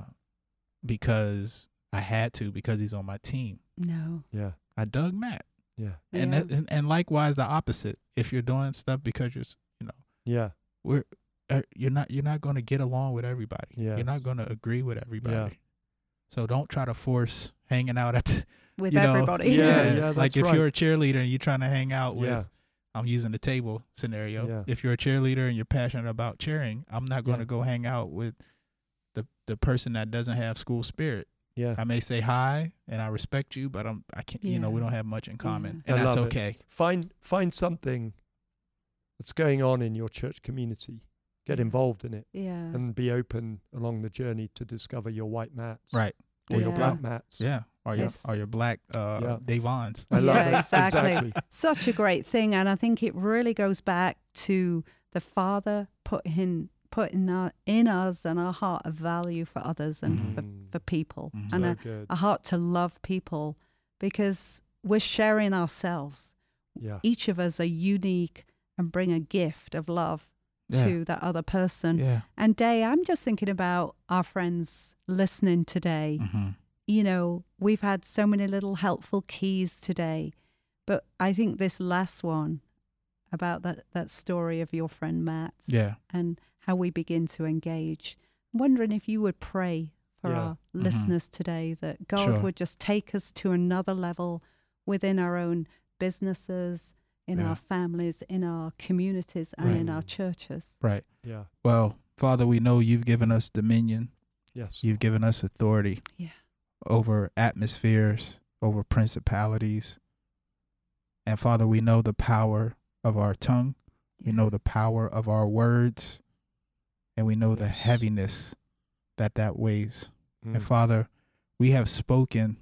Speaker 3: because I had to, because he's on my team.
Speaker 2: No.
Speaker 1: Yeah.
Speaker 3: I dug Matt.
Speaker 1: Yeah.
Speaker 3: And
Speaker 2: Yeah.
Speaker 3: that, and, and likewise the opposite. If you're doing stuff because you're s- you know,
Speaker 1: Yeah.
Speaker 3: we're uh, you're not you're not going to get along with everybody.
Speaker 1: Yes.
Speaker 3: You're not going to agree with everybody.
Speaker 1: Yeah.
Speaker 3: So don't try to force hanging out at the,
Speaker 2: With
Speaker 3: you know,
Speaker 2: everybody.
Speaker 1: Yeah, yeah,
Speaker 3: like
Speaker 1: that's
Speaker 3: if
Speaker 1: right.
Speaker 3: you're a cheerleader and you're trying to hang out with,
Speaker 1: Yeah.
Speaker 3: I'm using the table scenario.
Speaker 1: Yeah.
Speaker 3: If you're a cheerleader and you're passionate about cheering, I'm not going to
Speaker 1: Yeah.
Speaker 3: go hang out with the the person that doesn't have school spirit.
Speaker 1: Yeah.
Speaker 3: I may say hi and I respect you, but I'm I can't. You know, we
Speaker 2: Yeah.
Speaker 3: don't have much in common,
Speaker 1: Yeah.
Speaker 3: and
Speaker 1: I
Speaker 3: that's
Speaker 1: love it.
Speaker 3: okay.
Speaker 1: Find find something that's going on in your church community. Get
Speaker 2: Yeah.
Speaker 1: involved in it
Speaker 2: Yeah.
Speaker 1: and be open along the journey to discover your white mats.
Speaker 3: Right.
Speaker 1: Or your
Speaker 2: Yeah.
Speaker 1: black mats.
Speaker 3: Yeah. Or your
Speaker 2: Yes.
Speaker 3: or your black uh
Speaker 1: Yeah.
Speaker 3: Davons.
Speaker 1: I love
Speaker 2: Yeah,
Speaker 1: it.
Speaker 2: exactly.
Speaker 1: Exactly.
Speaker 2: Such a great thing, and I think it really goes back to the Father putting putting our, in us and our heart a value for others and
Speaker 3: Mhm.
Speaker 2: for,
Speaker 1: Mm.
Speaker 2: for people,
Speaker 3: Mhm.
Speaker 2: and
Speaker 1: So
Speaker 2: a,
Speaker 1: good.
Speaker 2: a heart to love people, because we're sharing ourselves.
Speaker 1: Yeah.
Speaker 2: Each of us are unique and bring a gift of love
Speaker 3: Yeah.
Speaker 2: to that other person.
Speaker 3: Yeah.
Speaker 2: And Day, I'm just thinking about our friends listening today.
Speaker 3: Mm-hmm.
Speaker 2: You know, we've had so many little helpful keys today, but I think this last one about that, that story of your friend Matt
Speaker 3: Yeah.
Speaker 2: and how we begin to engage. I'm wondering if you would pray for
Speaker 1: Yeah.
Speaker 2: our
Speaker 3: Mhm.
Speaker 2: listeners today, that God
Speaker 3: Sure.
Speaker 2: would just take us to another level within our own businesses, in
Speaker 3: Yeah.
Speaker 2: our families, in our communities, and in
Speaker 1: Right.
Speaker 2: our churches.
Speaker 3: Right.
Speaker 1: Yeah.
Speaker 3: Well, Father, we know you've given us dominion.
Speaker 1: Yes.
Speaker 3: You've given us authority
Speaker 2: Yeah.
Speaker 3: over atmospheres, over principalities. And Father, we know the power of our tongue. We
Speaker 2: Yeah.
Speaker 3: know the power of our words. And we know the
Speaker 1: Yes.
Speaker 3: heaviness that that weighs.
Speaker 1: Mm.
Speaker 3: And Father, we have spoken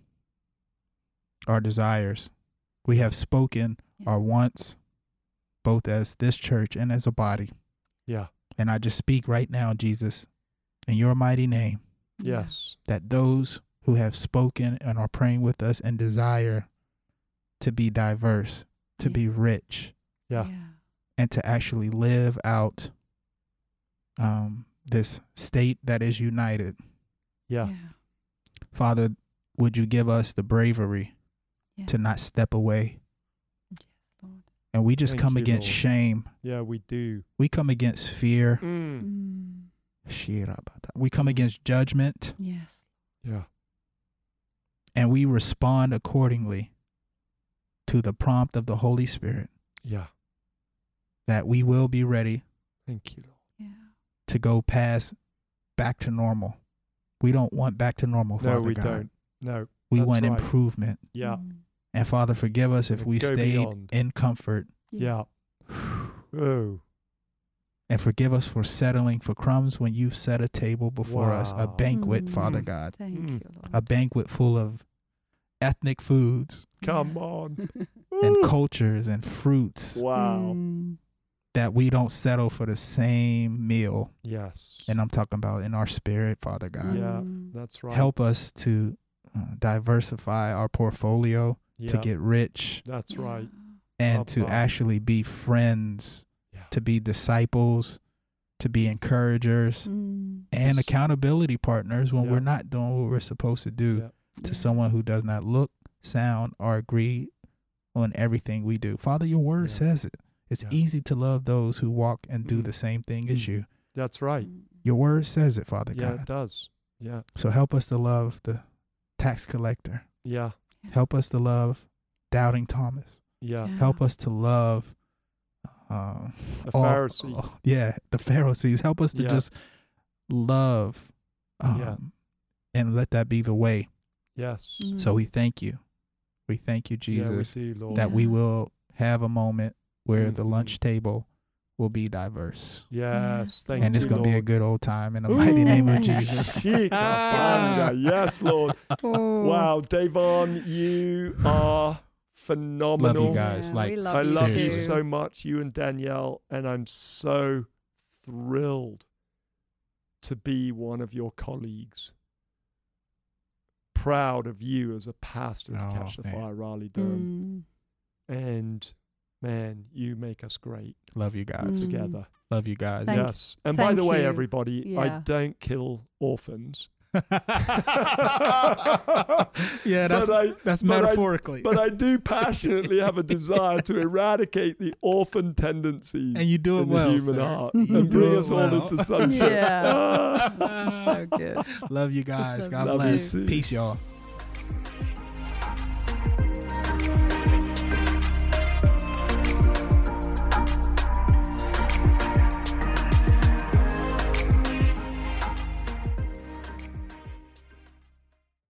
Speaker 3: our desires. We have spoken
Speaker 2: Yeah.
Speaker 3: our wants, both as this church and as a body.
Speaker 1: Yeah.
Speaker 3: And I just speak right now, Jesus, in your mighty name,
Speaker 2: Yeah.
Speaker 1: Yes.
Speaker 3: that those who have spoken and are praying with us and desire to be diverse, to
Speaker 2: Yeah.
Speaker 3: be rich,
Speaker 1: Yeah.
Speaker 2: Yeah.
Speaker 3: and to actually live out um, this state that is united.
Speaker 1: Yeah.
Speaker 3: Father, would you give us the bravery
Speaker 2: Yeah.
Speaker 3: to not step away?
Speaker 2: Yes, Lord.
Speaker 3: And we just
Speaker 1: Thank
Speaker 3: come
Speaker 1: you,
Speaker 3: against
Speaker 1: Lord.
Speaker 3: shame.
Speaker 1: Yeah, we do.
Speaker 3: We come against fear.
Speaker 1: Mm.
Speaker 2: Mm.
Speaker 3: We come against judgment,
Speaker 2: Yes.
Speaker 1: Yeah.
Speaker 3: and we respond accordingly to the prompt of the Holy Spirit,
Speaker 1: Yeah.
Speaker 3: that we will be ready
Speaker 1: Thank you, Lord.
Speaker 2: Yeah.
Speaker 3: to go past back to normal. We don't want back to normal,
Speaker 1: No,
Speaker 3: Father
Speaker 1: we
Speaker 3: God.
Speaker 1: don't. No.
Speaker 3: We
Speaker 1: That's
Speaker 3: want
Speaker 1: right.
Speaker 3: improvement.
Speaker 1: Yeah.
Speaker 2: Mm.
Speaker 3: And Father, forgive us if
Speaker 1: And
Speaker 3: we
Speaker 1: go
Speaker 3: stayed
Speaker 1: beyond.
Speaker 3: in comfort.
Speaker 1: Yeah. Oh.
Speaker 3: And forgive us for settling for crumbs when you set a table before us, a
Speaker 1: Wow.
Speaker 3: banquet, Father
Speaker 1: Mm.
Speaker 3: God,
Speaker 2: Thank
Speaker 1: Mm.
Speaker 2: you, Lord.
Speaker 3: a banquet full of ethnic foods
Speaker 1: Come
Speaker 2: Yeah.
Speaker 1: on.
Speaker 3: and
Speaker 1: Ooh.
Speaker 3: cultures and fruits,
Speaker 1: Wow.
Speaker 2: Mm.
Speaker 3: that we don't settle for the same meal.
Speaker 1: Yes.
Speaker 3: And I'm talking about in our spirit, Father God.
Speaker 1: Yeah.
Speaker 2: Mm.
Speaker 1: That's right.
Speaker 3: Help us to uh, diversify our portfolio,
Speaker 1: Yeah.
Speaker 3: to get rich,
Speaker 1: That's right.
Speaker 3: and to
Speaker 1: Abba.
Speaker 3: actually be friends,
Speaker 1: Yeah.
Speaker 3: to be disciples, to be encouragers,
Speaker 2: Mm.
Speaker 3: and
Speaker 1: Yes.
Speaker 3: accountability partners when
Speaker 1: Yeah.
Speaker 3: we're not doing what we're supposed to do
Speaker 1: Yeah.
Speaker 3: to
Speaker 2: Yeah.
Speaker 3: someone who does not look, sound, or agree on everything we do. Father, your word
Speaker 1: Yeah.
Speaker 3: says it. It's
Speaker 1: Yeah.
Speaker 3: easy to love those who walk and do
Speaker 1: Mm.
Speaker 3: the same thing as
Speaker 1: Mm.
Speaker 3: you.
Speaker 1: That's right.
Speaker 2: Mm.
Speaker 3: Your word says it, Father
Speaker 1: Yeah,
Speaker 3: God.
Speaker 1: it does. Yeah.
Speaker 3: So help us to love the tax collector.
Speaker 1: Yeah.
Speaker 3: Help us to love doubting Thomas.
Speaker 1: Yeah.
Speaker 2: Yeah.
Speaker 3: Help us to love uh,
Speaker 1: The
Speaker 3: all-
Speaker 1: Pharisee.
Speaker 3: all- yeah, the Pharisees. Help us to
Speaker 1: Yeah.
Speaker 3: just love um,
Speaker 1: Yeah.
Speaker 3: and let that be the way.
Speaker 1: Yes.
Speaker 2: Mm.
Speaker 3: So we thank you. We thank you,
Speaker 1: Yeah, we
Speaker 3: Jesus,
Speaker 1: see, Lord.
Speaker 3: that we
Speaker 2: Yeah.
Speaker 3: will have a moment where the
Speaker 1: Mhm.
Speaker 3: lunch table will be diverse.
Speaker 1: Yes. Thank
Speaker 3: And
Speaker 1: you,
Speaker 3: it's going to be a
Speaker 1: Lord.
Speaker 3: good old time in the mighty name of Jesus.
Speaker 1: Shikabanga. Yes, Lord.
Speaker 2: Oh.
Speaker 1: Wow, Davon, you are phenomenal.
Speaker 3: Love you guys.
Speaker 2: Yeah,
Speaker 3: like,
Speaker 2: we love
Speaker 1: I love you
Speaker 3: seriously.
Speaker 1: so much, you and Danielle, and I'm so thrilled to be one of your colleagues. Proud of you as a pastor of
Speaker 3: Oh,
Speaker 1: Catch the
Speaker 3: man.
Speaker 1: Fire Raleigh Durham.
Speaker 2: Mm.
Speaker 1: And man, you make us great
Speaker 3: Love you guys.
Speaker 2: Mm.
Speaker 1: together.
Speaker 3: Love you guys.
Speaker 2: Thank-
Speaker 1: yes. And by
Speaker 2: thank
Speaker 1: the way,
Speaker 2: you.
Speaker 1: everybody, I
Speaker 2: Yeah.
Speaker 1: don't kill orphans.
Speaker 3: yeah, that's
Speaker 1: But I-
Speaker 3: that's
Speaker 1: but I-
Speaker 3: metaphorically.
Speaker 1: But I do passionately have a desire to eradicate the orphan tendencies
Speaker 3: and you do it
Speaker 1: in
Speaker 3: well,
Speaker 1: the human
Speaker 3: sir.
Speaker 1: heart
Speaker 2: You
Speaker 1: and
Speaker 3: do
Speaker 1: bring
Speaker 3: it
Speaker 1: us all
Speaker 3: well.
Speaker 1: into sonship.
Speaker 2: Yeah.
Speaker 1: Ah.
Speaker 2: So good.
Speaker 3: Love you guys.
Speaker 2: Love
Speaker 3: God
Speaker 1: you
Speaker 3: bless.
Speaker 1: too.
Speaker 3: Peace, y'all.